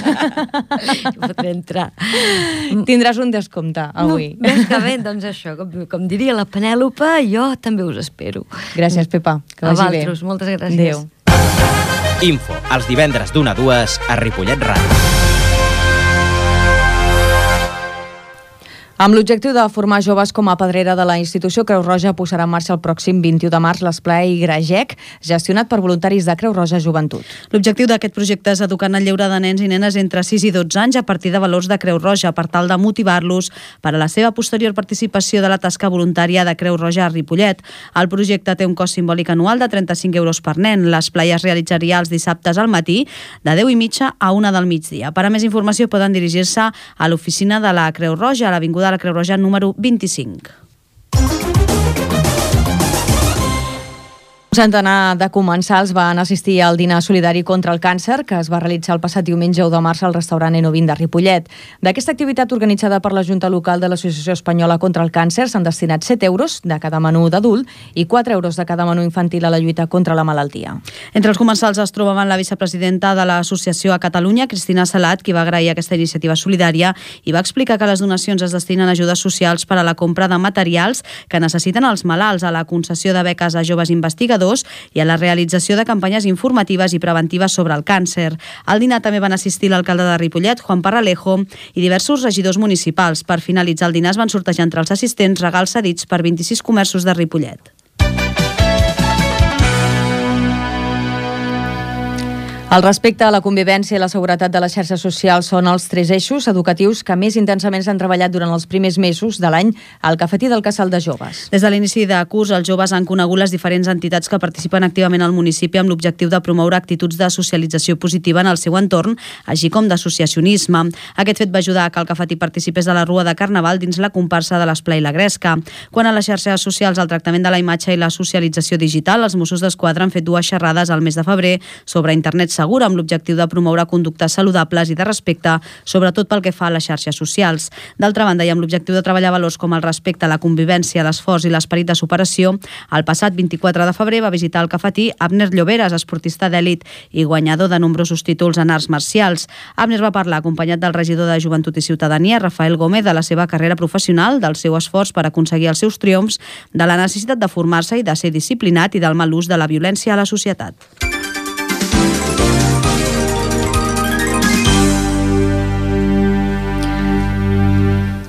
S10: Podré entrar.
S2: Tindràs un descompte avui.
S10: No, ves que bé, doncs això, com, com diria la Penèlope, jo també us espero.
S2: Gràcies, Pepa. Que vagi bé.
S10: A vosaltres, moltes gràcies.
S1: Adéu. Info, els divendres d'una a dues a Ripollet Ràdio.
S2: Amb l'objectiu de formar joves com a pedrera de la institució, Creu Roja posarà en marxa el pròxim vint-i-u de març l'esplai Gragec, gestionat per voluntaris de Creu Roja Joventut.
S3: L'objectiu d'aquest projecte és educar en el lleure de nens i nenes entre sis i dotze anys a partir de valors de Creu Roja per tal de motivar-los per a la seva posterior participació de la tasca voluntària de Creu Roja a Ripollet. El projecte té un cost simbòlic anual de trenta-cinc euros per nen. L'esplai es realitzaria els dissabtes al matí de deu i mitja a una del migdia. Per a més informació poden dirigir-se a l'oficina de la Creu Roja a l'Avinguda de la Creu Roja número vint-i-cinc.
S2: Un centenar de comensals van assistir al dinar solidari contra el càncer que es va realitzar el passat diumenge u de març al restaurant Eno vint de Ripollet. D'aquesta activitat organitzada per la Junta Local de l'Associació Espanyola contra el Càncer s'han destinat set euros de cada menú d'adult i quatre euros de cada menú infantil a la lluita contra la malaltia.
S3: Entre els comensals es trobaven la vicepresidenta de l'associació a Catalunya, Cristina Salat, qui va agrair aquesta iniciativa solidària i va explicar que les donacions es destinen a ajudes socials per a la compra de materials que necessiten els malalts, a la concessió de beques a joves investigadors i a la realització de campanyes informatives i preventives sobre el càncer. Al dinar també van assistir l'alcalde de Ripollet, Juan Parralejo, i diversos regidors municipals. Per finalitzar el dinar es van sortejar entre els assistents regals cedits per vint-i-sis comerços de Ripollet.
S2: El respecte a la convivència i la seguretat de les xarxes socials són els tres eixos educatius que més intensament s'han treballat durant els primers mesos de l'any al Cafetí del Casal de Joves.
S3: Des de l'inici de curs, els joves han conegut les diferents entitats que participen activament al municipi amb l'objectiu de promoure actituds de socialització positiva en el seu entorn, així com d'associacionisme. Aquest fet va ajudar a que el Cafetí participés de la Rua de Carnaval dins la comparsa de l'Esplai La Gresca. Quan a les xarxes socials, el tractament de la imatge i la socialització digital, els Mossos d'Esquadra han fet dues xerrades al mes de febrer sobre internet segura amb l'objectiu de promoure conductes saludables i de respecte, sobretot pel que fa a les xarxes socials. D'altra banda, i amb l'objectiu de treballar valors com el respecte, la convivència, l'esforç i l'esperit de superació, el passat vint-i-quatre de febrer va visitar el Cafetí Abner Lloberes, esportista d'èlit i guanyador de nombrosos títols en arts marcials. Abner va parlar acompanyat del regidor de Joventut i Ciutadania, Rafael Gómez, de la seva carrera professional, del seu esforç per aconseguir els seus triomfs, de la necessitat de formar-se i de ser disciplinat i del mal ús de la violència a la societat.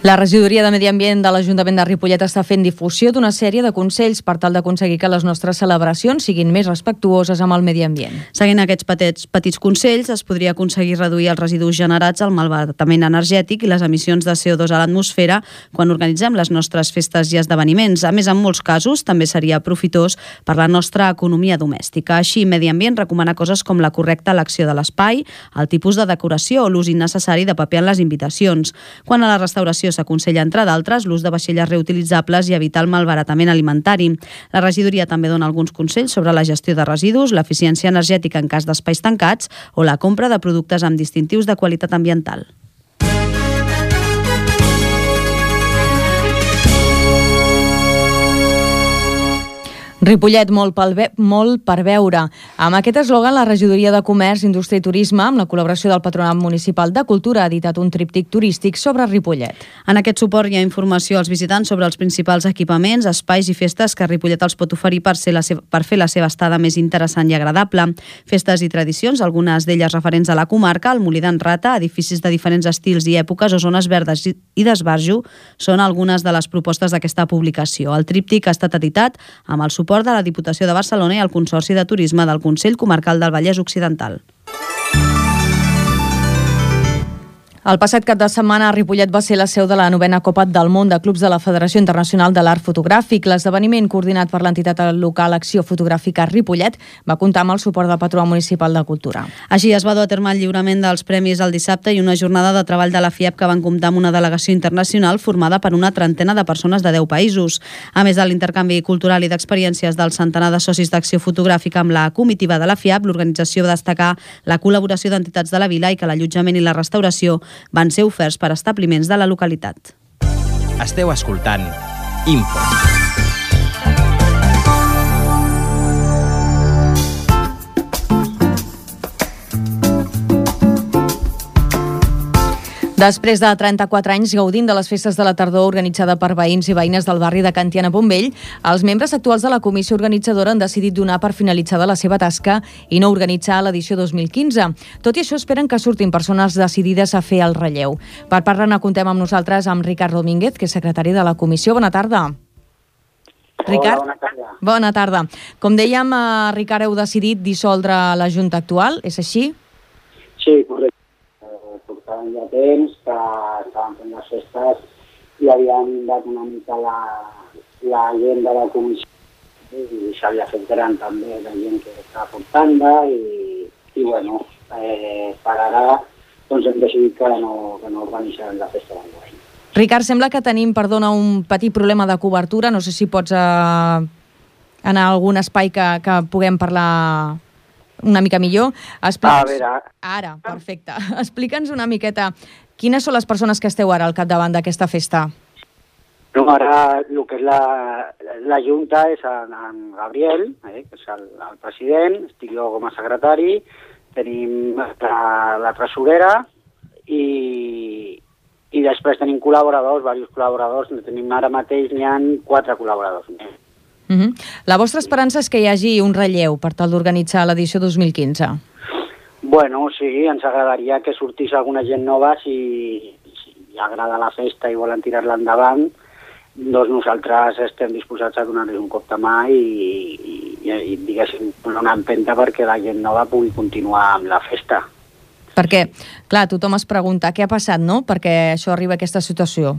S2: La regidoria de Medi Ambient de l'Ajuntament de Ripollet està fent difusió d'una sèrie de consells per tal d'aconseguir que les nostres celebracions siguin més respectuoses amb el medi ambient.
S3: Seguint aquests petits, petits consells, es podria aconseguir reduir els residus generats, el malbaratament energètic i les emissions de C O dos a l'atmosfera quan organitzem les nostres festes i esdeveniments. A més, en molts casos, també seria profitós per la nostra economia domèstica. Així, Medi Ambient recomana coses com la correcta elecció de l'espai, el tipus de decoració o l'ús innecessari de paper en les invitacions. Quan a la restauració s'aconsella, entre d'altres, l'ús de vaixelles reutilitzables i evitar el malbaratament alimentari. La regidoria també dona alguns consells sobre la gestió de residus, l'eficiència energètica en cas d'espais tancats o la compra de productes amb distintius de qualitat ambiental.
S2: Ripollet, molt, pel ve molt per veure. Amb aquest eslògan, la Regidoria de Comerç, Indústria i Turisme, amb la col·laboració del Patronat Municipal de Cultura, ha editat un tríptic turístic sobre Ripollet.
S3: En aquest suport hi ha informació als visitants sobre els principals equipaments, espais i festes que Ripollet els pot oferir per, ser la seva, per fer la seva estada més interessant i agradable. Festes i tradicions, algunes d'elles referents a la comarca, el Molí d'en Rata, edificis de diferents estils i èpoques o zones verdes i d'esbarjo són algunes de les propostes d'aquesta publicació. El tríptic ha estat editat amb el suport de la Diputació de Barcelona i el Consorci de Turisme del Consell Comarcal del Vallès Occidental.
S2: El passat cap de setmana a Ripollet va ser la seu de la novena Copa del Món de Clubs de la Federació Internacional de l'Art Fotogràfic. L'esdeveniment, coordinat per l'entitat local Acció Fotogràfica Ripollet, va comptar amb el suport del Patronat Municipal de Cultura.
S3: Així es va dur a terme el lliurament dels premis el dissabte i una jornada de treball de la F I E P que van comptar amb una delegació internacional formada per una trentena de persones de deu països. A més de l'intercanvi cultural i d'experiències del centenar de socis d'Acció Fotogràfica amb la comitiva de la F I E P, l'organització va destacar la col·laboració d'entitats de la vila i que l'allotjament i la restauració van ser oferts per establiments de la localitat.
S1: Esteu escoltant Info.
S2: Després de trenta-quatre anys gaudint de les festes de la tardor organitzada per veïns i veïnes del barri de Can Tiana-Pombell, els membres actuals de la comissió organitzadora han decidit donar per finalitzada la seva tasca i no organitzar l'edició dos mil quinze. Tot i això, esperen que surtin persones decidides a fer el relleu. Per parlar-ne, contem amb nosaltres amb Ricard Domínguez, que és secretari de la comissió. Bona tarda. Ricard?
S11: Hola, bona tarda.
S2: Bona tarda. Com dèiem, Ricard, heu decidit dissoldre la Junta actual, és així?
S11: Sí, correcte. Portaven ja temps que estaven fent les festes i havien dat una mica la, la gent de la comissió i s'havia fet gran també la gent que estava portant-la i, i bueno, eh, per ara doncs hem decidit que no, que no organitzarem la festa d'enguany.
S2: Ricard, sembla que tenim, perdona, un petit problema de cobertura. No sé si pots eh, anar a algun espai que, que puguem parlar una mica millor.
S11: A veure...
S2: Ara, perfecte. Explica'ns una miqueta quines són les persones que esteu ara al capdavant d'aquesta festa.
S11: No, ara el que és la, la Junta és en, en Gabriel, eh, que és el, el president, estic jo com a secretari, tenim la, la tresorera i, i després tenim col·laboradors, diversos col·laboradors, tenim ara mateix, n'hi ha quatre col·laboradors més.
S2: Uh -huh. La vostra esperança és que hi hagi un relleu per tal d'organitzar l'edició dos mil quinze?
S11: Bueno, sí, ens agradaria que sortís alguna gent nova si, si agrada la festa i volen tirar-la endavant, doncs nosaltres estem disposats a donar-los un cop de mà i, i, i, i diguéssim, una empenta perquè la gent nova pugui continuar amb la festa.
S2: Perquè, clar, tothom es pregunta què ha passat, no?, perquè això arriba a aquesta situació.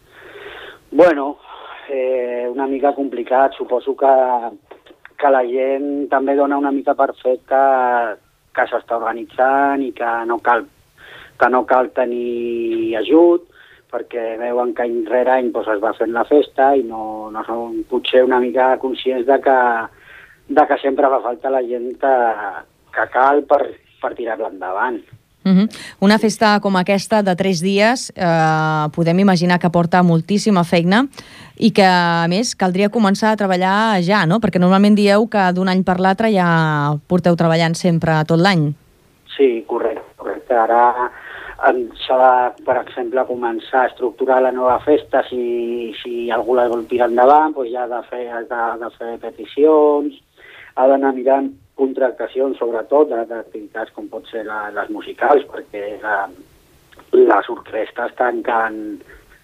S11: Bueno, eh, una mica complicat. Suposo que, que la gent també dona una mica per fet que, que s'està organitzant i que no cal, que no cal tenir ajut, perquè veuen que any rere any doncs, es va fent la festa i no, no són potser una mica conscients de que, de que sempre fa falta la gent que, que cal per, per tirar-la endavant.
S2: Uh-huh. Una festa com aquesta de tres dies eh, podem imaginar que porta moltíssima feina i que, a més, caldria començar a treballar ja, no? Perquè normalment dieu que d'un any per l'altre ja porteu treballant sempre tot l'any.
S11: Sí, correcte. correcte. Ara s'ha de, per exemple, començar a estructurar la nova festa. Si, si algú la vol tirar endavant, doncs ja ha de fer, ha de, de fer peticions, ha d'anar mirant contractacions, sobretot, d'activitats com pot ser la, les musicals, perquè la, les orquestres tanquen,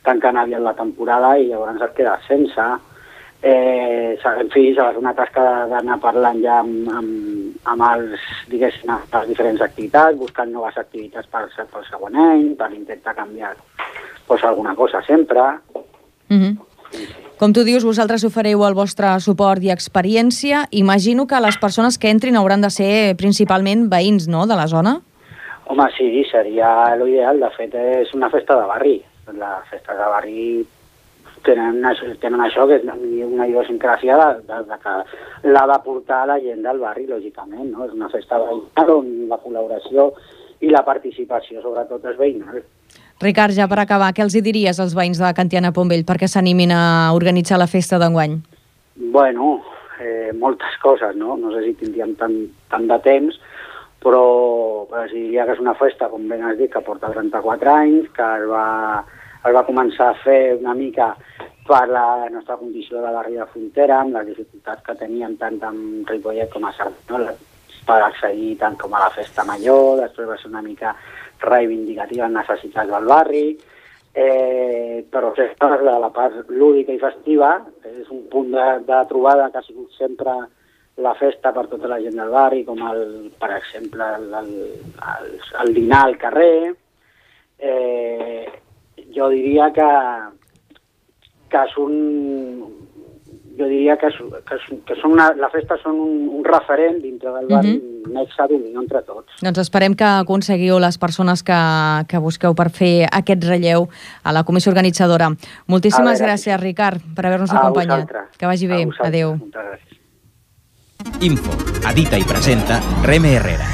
S11: tancant aviat la temporada i llavors et quedes sense. Eh, en fi, s'ha de fer una tasca d'anar parlant ja amb, amb, amb els, diguéssim, les diferents activitats, buscant noves activitats per, per següent any, per intentar canviar pues, alguna cosa sempre.
S2: Mm-hmm. Com tu dius, vosaltres ofereu el vostre suport i experiència. Imagino que les persones que entrin hauran de ser principalment veïns, no?, de la zona?
S11: Home, sí, seria l'ideal. De fet, és una festa de barri. La festa de barri tenen, tenen això, que és una idiosincràsia de, de, de que l'ha de portar la gent del barri, lògicament, no? És una festa veïnal on la col·laboració i la participació, sobretot, és veïnal.
S2: Ricard, ja per acabar, què els hi diries als veïns de Cantiana Pombell perquè s'animin a organitzar la festa d'enguany?
S11: Bueno, eh, moltes coses, no? No sé si tindríem tant, tant de temps, però els diria que és una festa, com ben has dit, que porta trenta-quatre anys, que es va, es va començar a fer una mica per la nostra condició de barri de frontera, amb les dificultats que teníem tant amb Ripollet com a Cerdanyola, per accedir tant com a la festa major. Després va ser una mica reivindicativa en necessitats del barri, eh, però de la part lúdica i festiva és un punt de, de trobada que ha sigut sempre la festa per tota la gent del barri, com el, per exemple el, el, el, el dinar al carrer. Eh, jo diria que que és un jo diria que, és, que, és, que són una, la festa són un, un referent dintre del barri, mm-hmm. un nexe d'unió entre tots.
S2: Doncs esperem que aconseguiu les persones que, que busqueu per fer aquest relleu a la comissió organitzadora. Moltíssimes gràcies, Ricard, per haver-nos acompanyat. Que vagi bé. Adéu.
S11: Moltes gràcies.
S1: Info, edita i presenta Reme Herrera.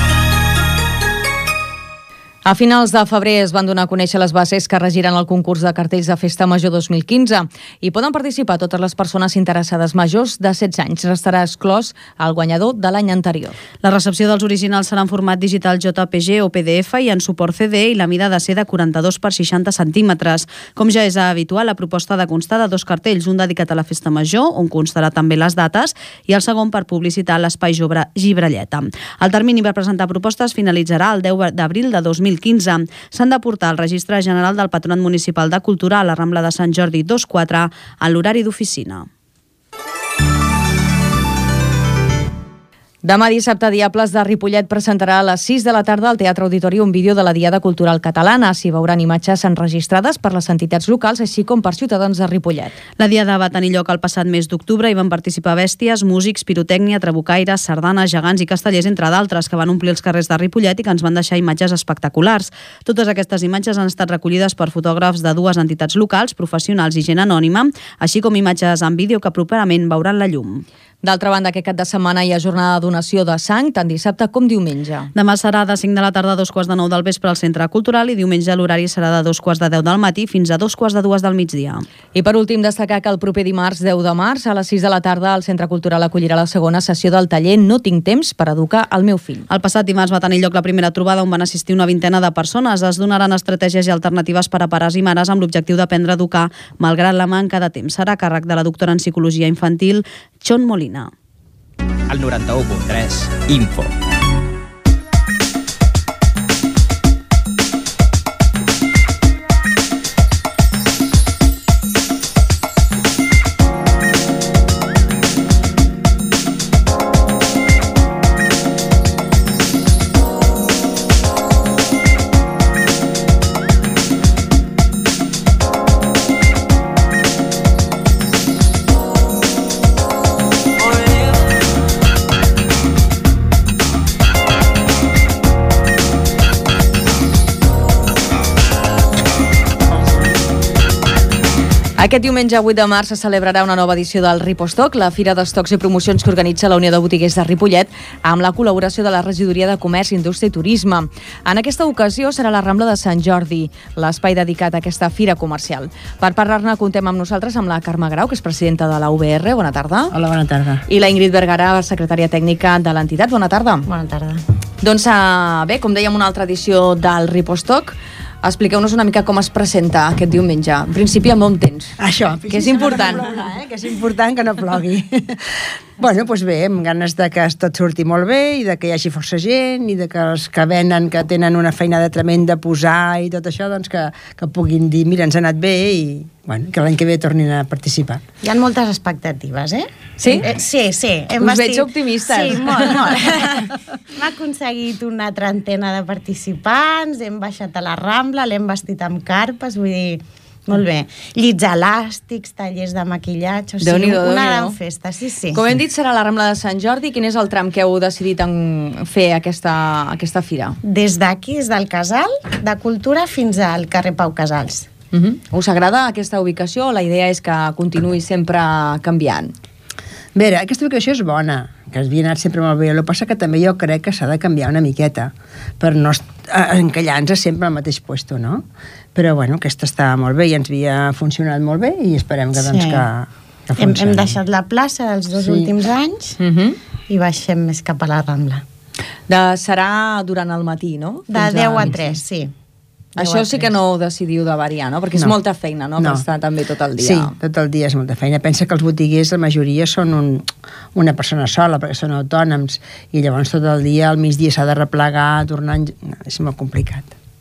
S2: A finals de febrer es van donar a conèixer les bases que regiran el concurs de cartells de Festa Major dos mil quinze. Hi poden participar totes les persones interessades majors de setze anys. Restarà exclòs el guanyador de l'any anterior.
S3: La recepció dels originals serà en format digital J P G o P D F i en suport C D i la mida de ser de quaranta-dos per seixanta centímetres. Com ja és habitual, la proposta ha de constar de dos cartells, un dedicat a la Festa Major, on constarà també les dates, i el segon per publicitar l'Espai Gibralleta. El termini per presentar propostes finalitzarà el deu d'abril de dos mil quinze. S'han de portar al Registre General del Patronat Municipal de Cultura a la Rambla de Sant Jordi dos quatre en l'horari d'oficina.
S2: Demà dissabte, Diables de Ripollet presentarà a les sis de la tarda al Teatre Auditori un vídeo de la Diada Cultural Catalana. S'hi veuran imatges enregistrades per les entitats locals, així com per ciutadans de Ripollet.
S3: La Diada va tenir lloc el passat mes d'octubre i van participar bèsties, músics, pirotècnia, trabucaires, sardanes, gegants i castellers, entre d'altres, que van omplir els carrers de Ripollet i que ens van deixar imatges espectaculars. Totes aquestes imatges han estat recollides per fotògrafs de dues entitats locals, professionals i gent anònima, així com imatges en vídeo que properament veuran la llum.
S2: D'altra banda, aquest cap de setmana hi ha jornada de donació de sang, tant dissabte com diumenge.
S3: Demà serà de cinc de la tarda a dos quarts de nou del vespre al Centre Cultural i diumenge l'horari serà de dos quarts de deu del matí fins a dos quarts de dues del migdia.
S2: I per últim, destacar que el proper dimarts deu de març a les sis de la tarda el Centre Cultural acollirà la segona sessió del taller No tinc temps per educar el meu fill.
S3: El passat dimarts va tenir lloc la primera trobada on van assistir una vintena de persones. Es donaran estratègies i alternatives per a pares i mares amb l'objectiu d'aprendre a educar malgrat la manca de temps. Serà a càrrec de la doctora en psicologia infantil, Chon Molina.
S1: Al noranta-u punt tres, Info.
S2: Aquest diumenge vuit de març se celebrarà una nova edició del Ripostock, la fira d'estocs i promocions que organitza la Unió de Botiguers de Ripollet amb la col·laboració de la Regidoria de Comerç, Indústria i Turisme. En aquesta ocasió serà la Rambla de Sant Jordi, l'espai dedicat a aquesta fira comercial. Per parlar-ne contem amb nosaltres amb la Carme Grau, que és presidenta de la U B R. Bona tarda.
S12: Hola, bona tarda.
S2: I la Ingrid Vergara, secretària tècnica de l'entitat. Bona tarda.
S12: Bona tarda.
S2: Doncs bé, com dèiem, una altra edició del Ripostock. Expliqueu-nos una mica com es presenta aquest diumenge. En principi amb bon temps.
S12: Això,
S2: que és important.
S12: Que no plourà, eh? Que és important que no plogui. Bueno, doncs bé, amb ganes de que tot surti molt bé i de que hi hagi força gent i de que els que venen, que tenen una feinada tremenda a posar i tot això, doncs que, que puguin dir, mira, ens ha anat bé i bueno, que l'any que ve tornin a participar.
S13: Hi ha moltes expectatives, eh?
S2: Sí?
S13: Eh, sí, sí. Hem
S2: Us
S13: vestit...
S2: veig optimistes.
S13: Sí, molt, molt. Hem aconseguit una trentena de participants, hem baixat a la Rambla, l'hem vestit amb carpes, vull dir... Molt bé. Llits elàstics, tallers de maquillatge, o sigui, una gran festa, sí, sí.
S2: Com hem dit, serà la Rambla de Sant Jordi. Quin és el tram que heu decidit en fer aquesta, aquesta fira?
S13: Des d'aquí, des del Casal de Cultura fins al carrer Pau Casals.
S2: Uh -huh. Us agrada aquesta ubicació o la idea és que continuï sempre canviant?
S12: A veure, aquesta ubicació és bona, que havia anat sempre molt bé. El que passa que també jo crec que s'ha de canviar una miqueta per no encallar-nos sempre al mateix puesto, no? Però, bueno, aquesta està molt bé i ens havia funcionat molt bé i esperem que, doncs,
S13: Sí.
S12: que, que
S13: Hem,
S12: funcioni.
S13: hem deixat la plaça dels dos
S12: Sí.
S13: últims anys
S2: Uh -huh.
S13: i baixem més cap a la Rambla.
S2: De, serà durant el matí, no?
S13: De
S2: Fins
S13: deu a
S2: migdia.
S13: tres, sí.
S2: Això sí que no ho decidiu de variar, no? Perquè és
S12: No.
S2: molta feina, no?
S12: No.
S2: Per estar també tot el dia.
S12: Sí, tot el dia és molta feina. Pensa que els botiguers, la majoria, són un, una persona sola, perquè són autònoms, i llavors tot el dia, al migdia s'ha de replegar, tornar... No, és molt complicat.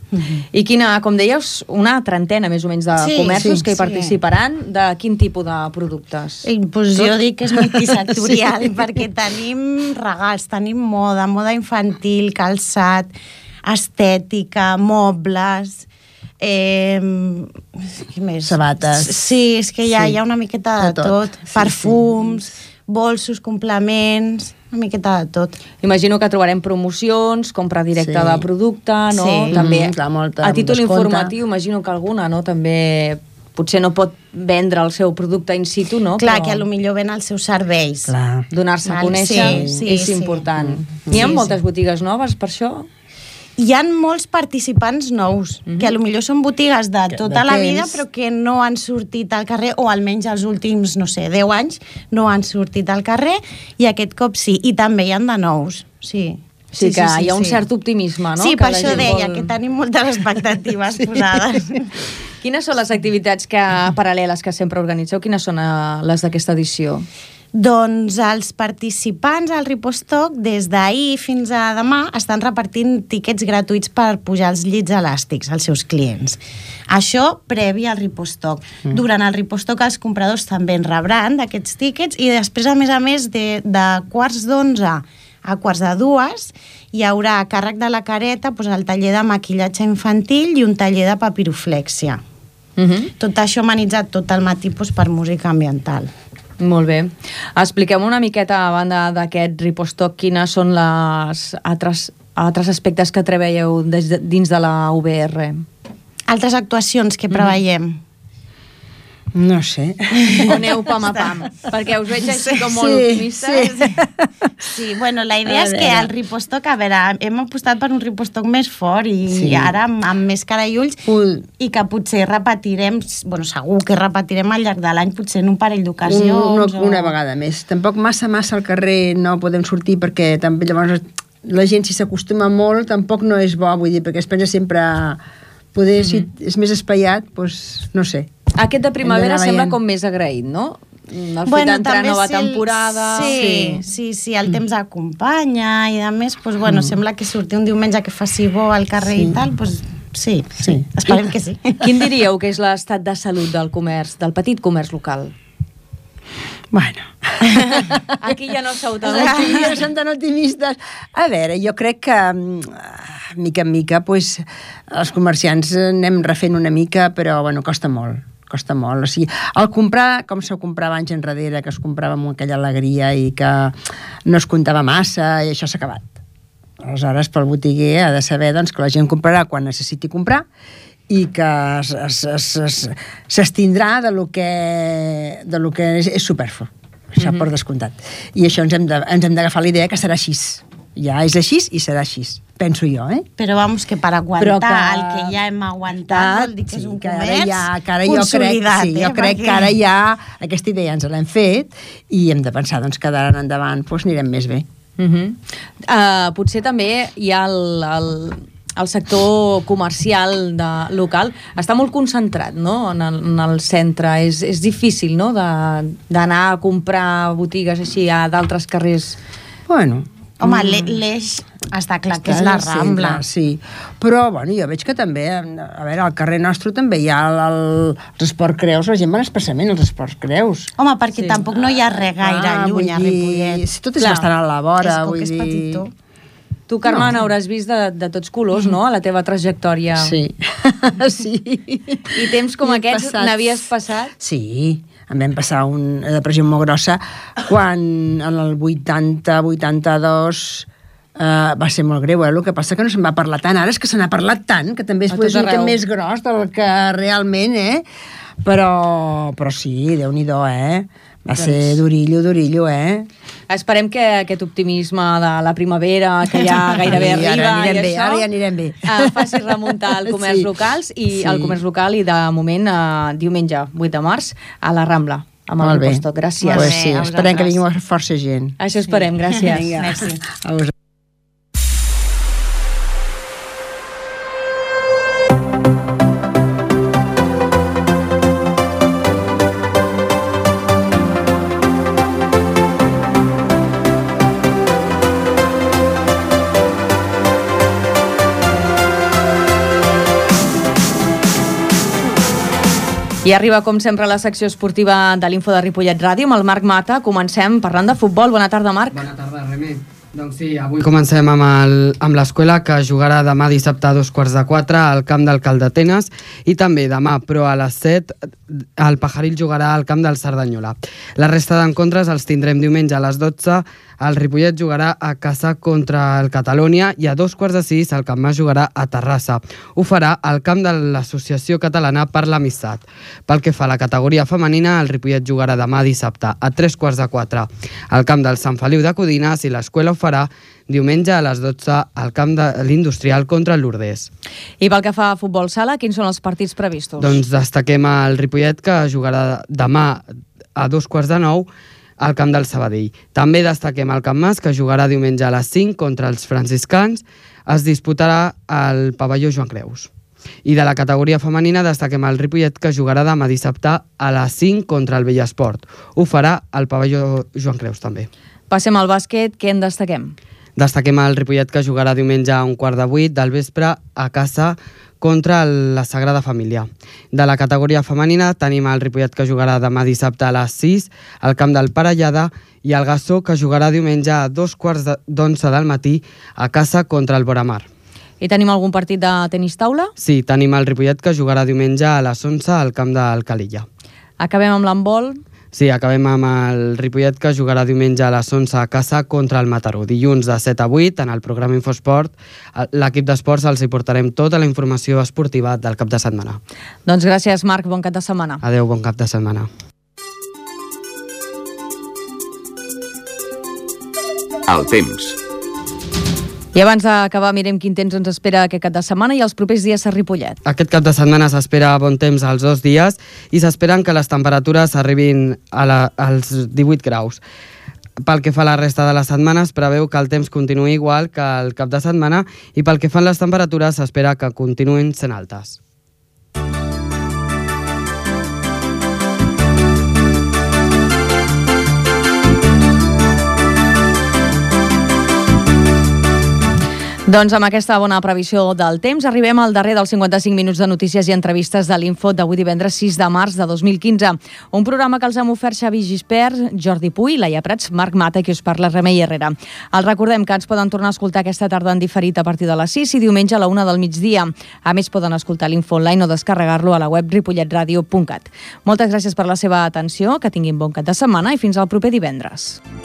S2: I quina, com dèieu, una trentena més o menys de
S13: Sí,
S2: comerços
S13: sí,
S2: que hi
S13: sí.
S2: participaran. De quin tipus de productes?
S13: I, pues jo dic que és multisectorial,
S2: Sí.
S13: perquè tenim regals, tenim moda, moda infantil, calçat, estètica, mobles... Eh, què més?
S12: Sabates.
S13: Sí, és que hi ha,
S12: Sí.
S13: hi ha una miqueta de
S12: De tot.
S13: tot.
S12: Sí,
S13: Perfums, bolsos, complements, una miqueta de tot.
S2: Imagino que trobarem promocions, compra directa
S12: Sí.
S2: de producte, no?
S13: Sí.
S2: També,
S12: Mm, clar, molta,
S2: a títol
S12: descompte.
S2: informatiu, imagino que alguna, no? També potser no pot vendre el seu producte in situ, no?
S13: Clar,
S2: Però
S13: que a lo millor ven els seus serveis.
S12: Clar.
S2: donar-se a
S13: Val,
S2: conèixer
S13: sí, sí,
S2: és
S13: sí.
S2: important.
S12: Mm.
S2: Hi ha
S13: Sí,
S2: moltes
S13: sí.
S2: botigues noves per això?
S13: Hi ha molts participants nous,
S2: Mhm.
S13: que a lo millor són botigues de
S12: Que
S13: tota
S12: de
S13: la
S12: temps.
S13: vida, però que no han sortit al carrer, o almenys els últims, no sé, deu anys, no han sortit al carrer, i aquest cop sí. I també hi ha de nous, sí.
S2: Sí, que hi ha un cert optimisme, no?
S13: Sí,
S2: Que
S13: per
S2: la
S13: això
S2: gent
S13: deia,
S2: vol-
S13: que tenim moltes expectatives posades.
S2: Quines són les activitats que, paral·leles que sempre organitzeu? Quines són eh, les d'aquesta edició?
S13: Doncs els participants al Ripostock des d'ahir fins a demà estan repartint tíquets gratuïts per pujar els llits elàstics als seus clients. Això previ al Ripostock. Mm. Durant el Ripostock els compradors també en rebran d'aquests tíquets i després, a més a més, de, de quarts d'onze a quarts de dues hi haurà a càrrec de la careta doncs, el taller de maquillatge infantil i un taller de papiroflèxia.
S2: Uh -huh.
S13: Tot això amenitzat tot el matí doncs, per música ambiental.
S2: Molt bé. Expliquem una miqueta, a banda d'aquest Ripostock, quines són les altres, altres aspectes que treballeu des de, dins de la U B R?
S13: Altres actuacions que preveiem.
S12: No sé.
S2: O aneu pam a pam? Perquè us veig així com molt
S12: Sí,
S2: optimistes.
S12: sí.
S13: Sí, bueno, la idea
S12: A
S13: és que
S12: veure.
S13: el Ripostock, a veure, hem apostat per un Ripostock més fort i
S12: Sí.
S13: ara amb, amb més cara i ulls
S12: Ui.
S13: i que potser repetirem, bueno, segur que repetirem al llarg de l'any, potser en un parell d'ocasions.
S12: Un, una,
S13: o...
S12: una vegada més. Tampoc massa, massa al carrer no podem sortir perquè també llavors la gent si s'acostuma molt tampoc no és bo, vull dir, perquè es pensa sempre poder, si és més espaiat, doncs no sé.
S2: Aquest de primavera
S12: Hem d'anar
S2: sembla
S12: veient.
S2: com més agraït, no? El fet
S13: Bueno,
S2: d'entrar
S13: també
S2: nova
S13: si el-
S2: temporada...
S13: Sí, sí, sí, el temps acompanya i a més, doncs, bueno, sembla que sortir un diumenge que faci bo al carrer i tal, doncs sí, sí,
S12: Sí.
S13: esperem que sí.
S2: Quin diríeu que és l'estat de salut del comerç, del petit comerç local?
S12: Bueno.
S2: Aquí ja no sou tan
S12: Ja són tan optimistes. A veure, jo crec que mm, mica en mica pues, els comerciants anem refent una mica, però bueno, costa molt. Costa molt. O sigui, el comprar, com se comprava anys enrere, que es comprava amb aquella alegria i que no es comptava massa, i això s'ha acabat. Aleshores, pel botiguer ha de saber doncs, que la gent comprarà quan necessiti comprar i que s'estindrà de lo que, de lo que és, és superflu. Això
S2: Mhm.
S12: per descomptat. I això ens hem de- ens hem d'agafar la idea que serà així. Ja és així i serà així. Penso jo, eh?
S13: Però vamos, que per aguantar
S12: Però que-
S13: el que ja hem aguantat, vol dir que és un
S12: que ara
S13: comerç
S12: ja, que ara jo crec,
S13: consolidat,
S12: sí, jo
S13: eh?
S12: crec que ara ja aquesta idea ens l'hem fet i hem de pensar doncs, que d'ara en endavant doncs, anirem més bé.
S2: Uh -huh. uh, potser també hi ha el, el, el sector comercial de, local està molt concentrat, no?, en el, en el centre. És, és difícil, no?, d'anar a comprar botigues així a d'altres carrers.
S12: Bueno...
S13: Home, l'eix està clar que és la Rambla.
S12: Sí, però bueno, jo veig que també, a veure, al carrer nostre també hi ha el, el, els Esport Creus, la gent va especialment als Esports Creus.
S13: Home, perquè sí. tampoc no hi ha res gaire ah, lluny a Ripollet.
S12: Si tot és clar, bastant a la vora,
S13: és
S12: vull
S13: és
S12: dir...
S13: petitó.
S2: Tu, Carme, no. n'hauràs vist de, de tots colors, no?, a la teva trajectòria.
S12: Sí. sí.
S2: I temps com I aquests passat... n'havies passat?
S12: Sí, em vam passar una depressió molt grossa quan en el vuitanta vuitanta-dos uh, va ser molt greu, eh? El que passa que no se'n va parlar tant. Ara és que se n'ha parlat tant, que també és una mica més gros del que realment, eh? Però, però sí, Déu-n'hi-do, eh? Va doncs... ser durillo, durillo, eh?
S2: Esperem que aquest optimisme de la primavera, que ja gairebé arriba,
S12: ara anirem
S2: i
S12: bé,
S2: això,
S12: ara ja anirem bé.
S2: Uh, faci remuntar el comerç sí. locals i sí. el comerç local i de moment, uh, diumenge vuit de març, a la Rambla, amb el Ripostoc. Gràcies.
S12: Pues sí, esperem que vingui força gent.
S2: Això esperem, gràcies.
S12: Vinga.
S2: Merci.
S12: A vosaltres.
S2: I arriba, com sempre, la secció esportiva de l'Info de Ripollet Ràdio amb el Marc Mata. Comencem parlant de futbol. Bona tarda, Marc.
S14: Bona tarda, Remé. Doncs sí, avui comencem amb l'Escuela, que jugarà demà dissabte a dos quarts de quatre al camp del Caldetines, i també demà, però a les set, el Pajaril jugarà al camp del Cerdanyola. La resta d'encontres els tindrem diumenge a les dotze. El Ripollet jugarà a casa contra el Catalònia i a dos quarts de sis el Camp Mas jugarà a Terrassa. Ho farà al camp de l'Associació Catalana per l'Amistat. Pel que fa a la categoria femenina, el Ripollet jugarà demà dissabte a tres quarts de quatre al camp del Sant Feliu de Codines i l'Escuela ho farà diumenge a les dotze al camp de l'Industrial contra el Lourdes.
S2: I pel que fa a futbol sala, quins són els partits previstos?
S14: Doncs destaquem el Ripollet, que jugarà demà a dos quarts de nou al camp del Sabadell. També destaquem el Camp Mas, que jugarà diumenge a les cinc contra els franciscans. Es disputarà al pavelló Joan Creus. I de la categoria femenina destaquem el Ripollet, que jugarà demà dissabte a les cinc contra el Bellesport. Ho farà al pavelló Joan Creus també.
S2: Passem al bàsquet, què en destaquem?
S14: Destaquem el Ripollet, que jugarà diumenge a un quart de vuit del vespre a casa contra la Sagrada Família. De la categoria femenina tenim el Ripollet, que jugarà demà dissabte a les sis al camp del Parellada, i el Gassó, que jugarà diumenge a dos quarts d'onze del matí a casa contra el Boramar.
S2: I tenim algun partit de tenis taula?
S14: Sí, tenim el Ripollet, que jugarà diumenge a les onze al camp del Calilla.
S2: Acabem amb l'handbol.
S14: Sí, acabem amb el Ripollet, que jugarà diumenge a les onze a casa contra el Mataró. Dilluns de set a vuit, en el programa Infosport, l'equip d'esports els hi portarem tota la informació esportiva del cap de setmana.
S2: Doncs gràcies, Marc. Bon cap de setmana.
S14: Adéu, bon cap de setmana.
S9: El temps.
S2: I abans d'acabar, mirem quin temps ens espera aquest cap de setmana i els propers dies a Ripollet.
S14: Aquest cap de setmana s'espera bon temps als dos dies i s'esperen que les temperatures arribin a la, als divuit graus. Pel que fa a la resta de la setmana, es preveu que el temps continuï igual que el cap de setmana i pel que fan les temperatures s'espera que continuïn sent altes.
S2: Doncs amb aquesta bona previsió del temps arribem al darrer dels cinquanta-cinc minuts de notícies i entrevistes de l'Info d'avui divendres sis de març de dos mil quinze. Un programa que els hem ofert Xavi Gispert, Jordi Puy, Laia Prats, Marc Mata, qui us parla, Remei Herrera. Els recordem que ens poden tornar a escoltar aquesta tarda en diferit a partir de les sis i diumenge a la una del migdia. A més, poden escoltar l'Info online o descarregar-lo a la web ripollet radio punt cat. Moltes gràcies per la seva atenció, que tinguin bon cap de setmana i fins al proper divendres.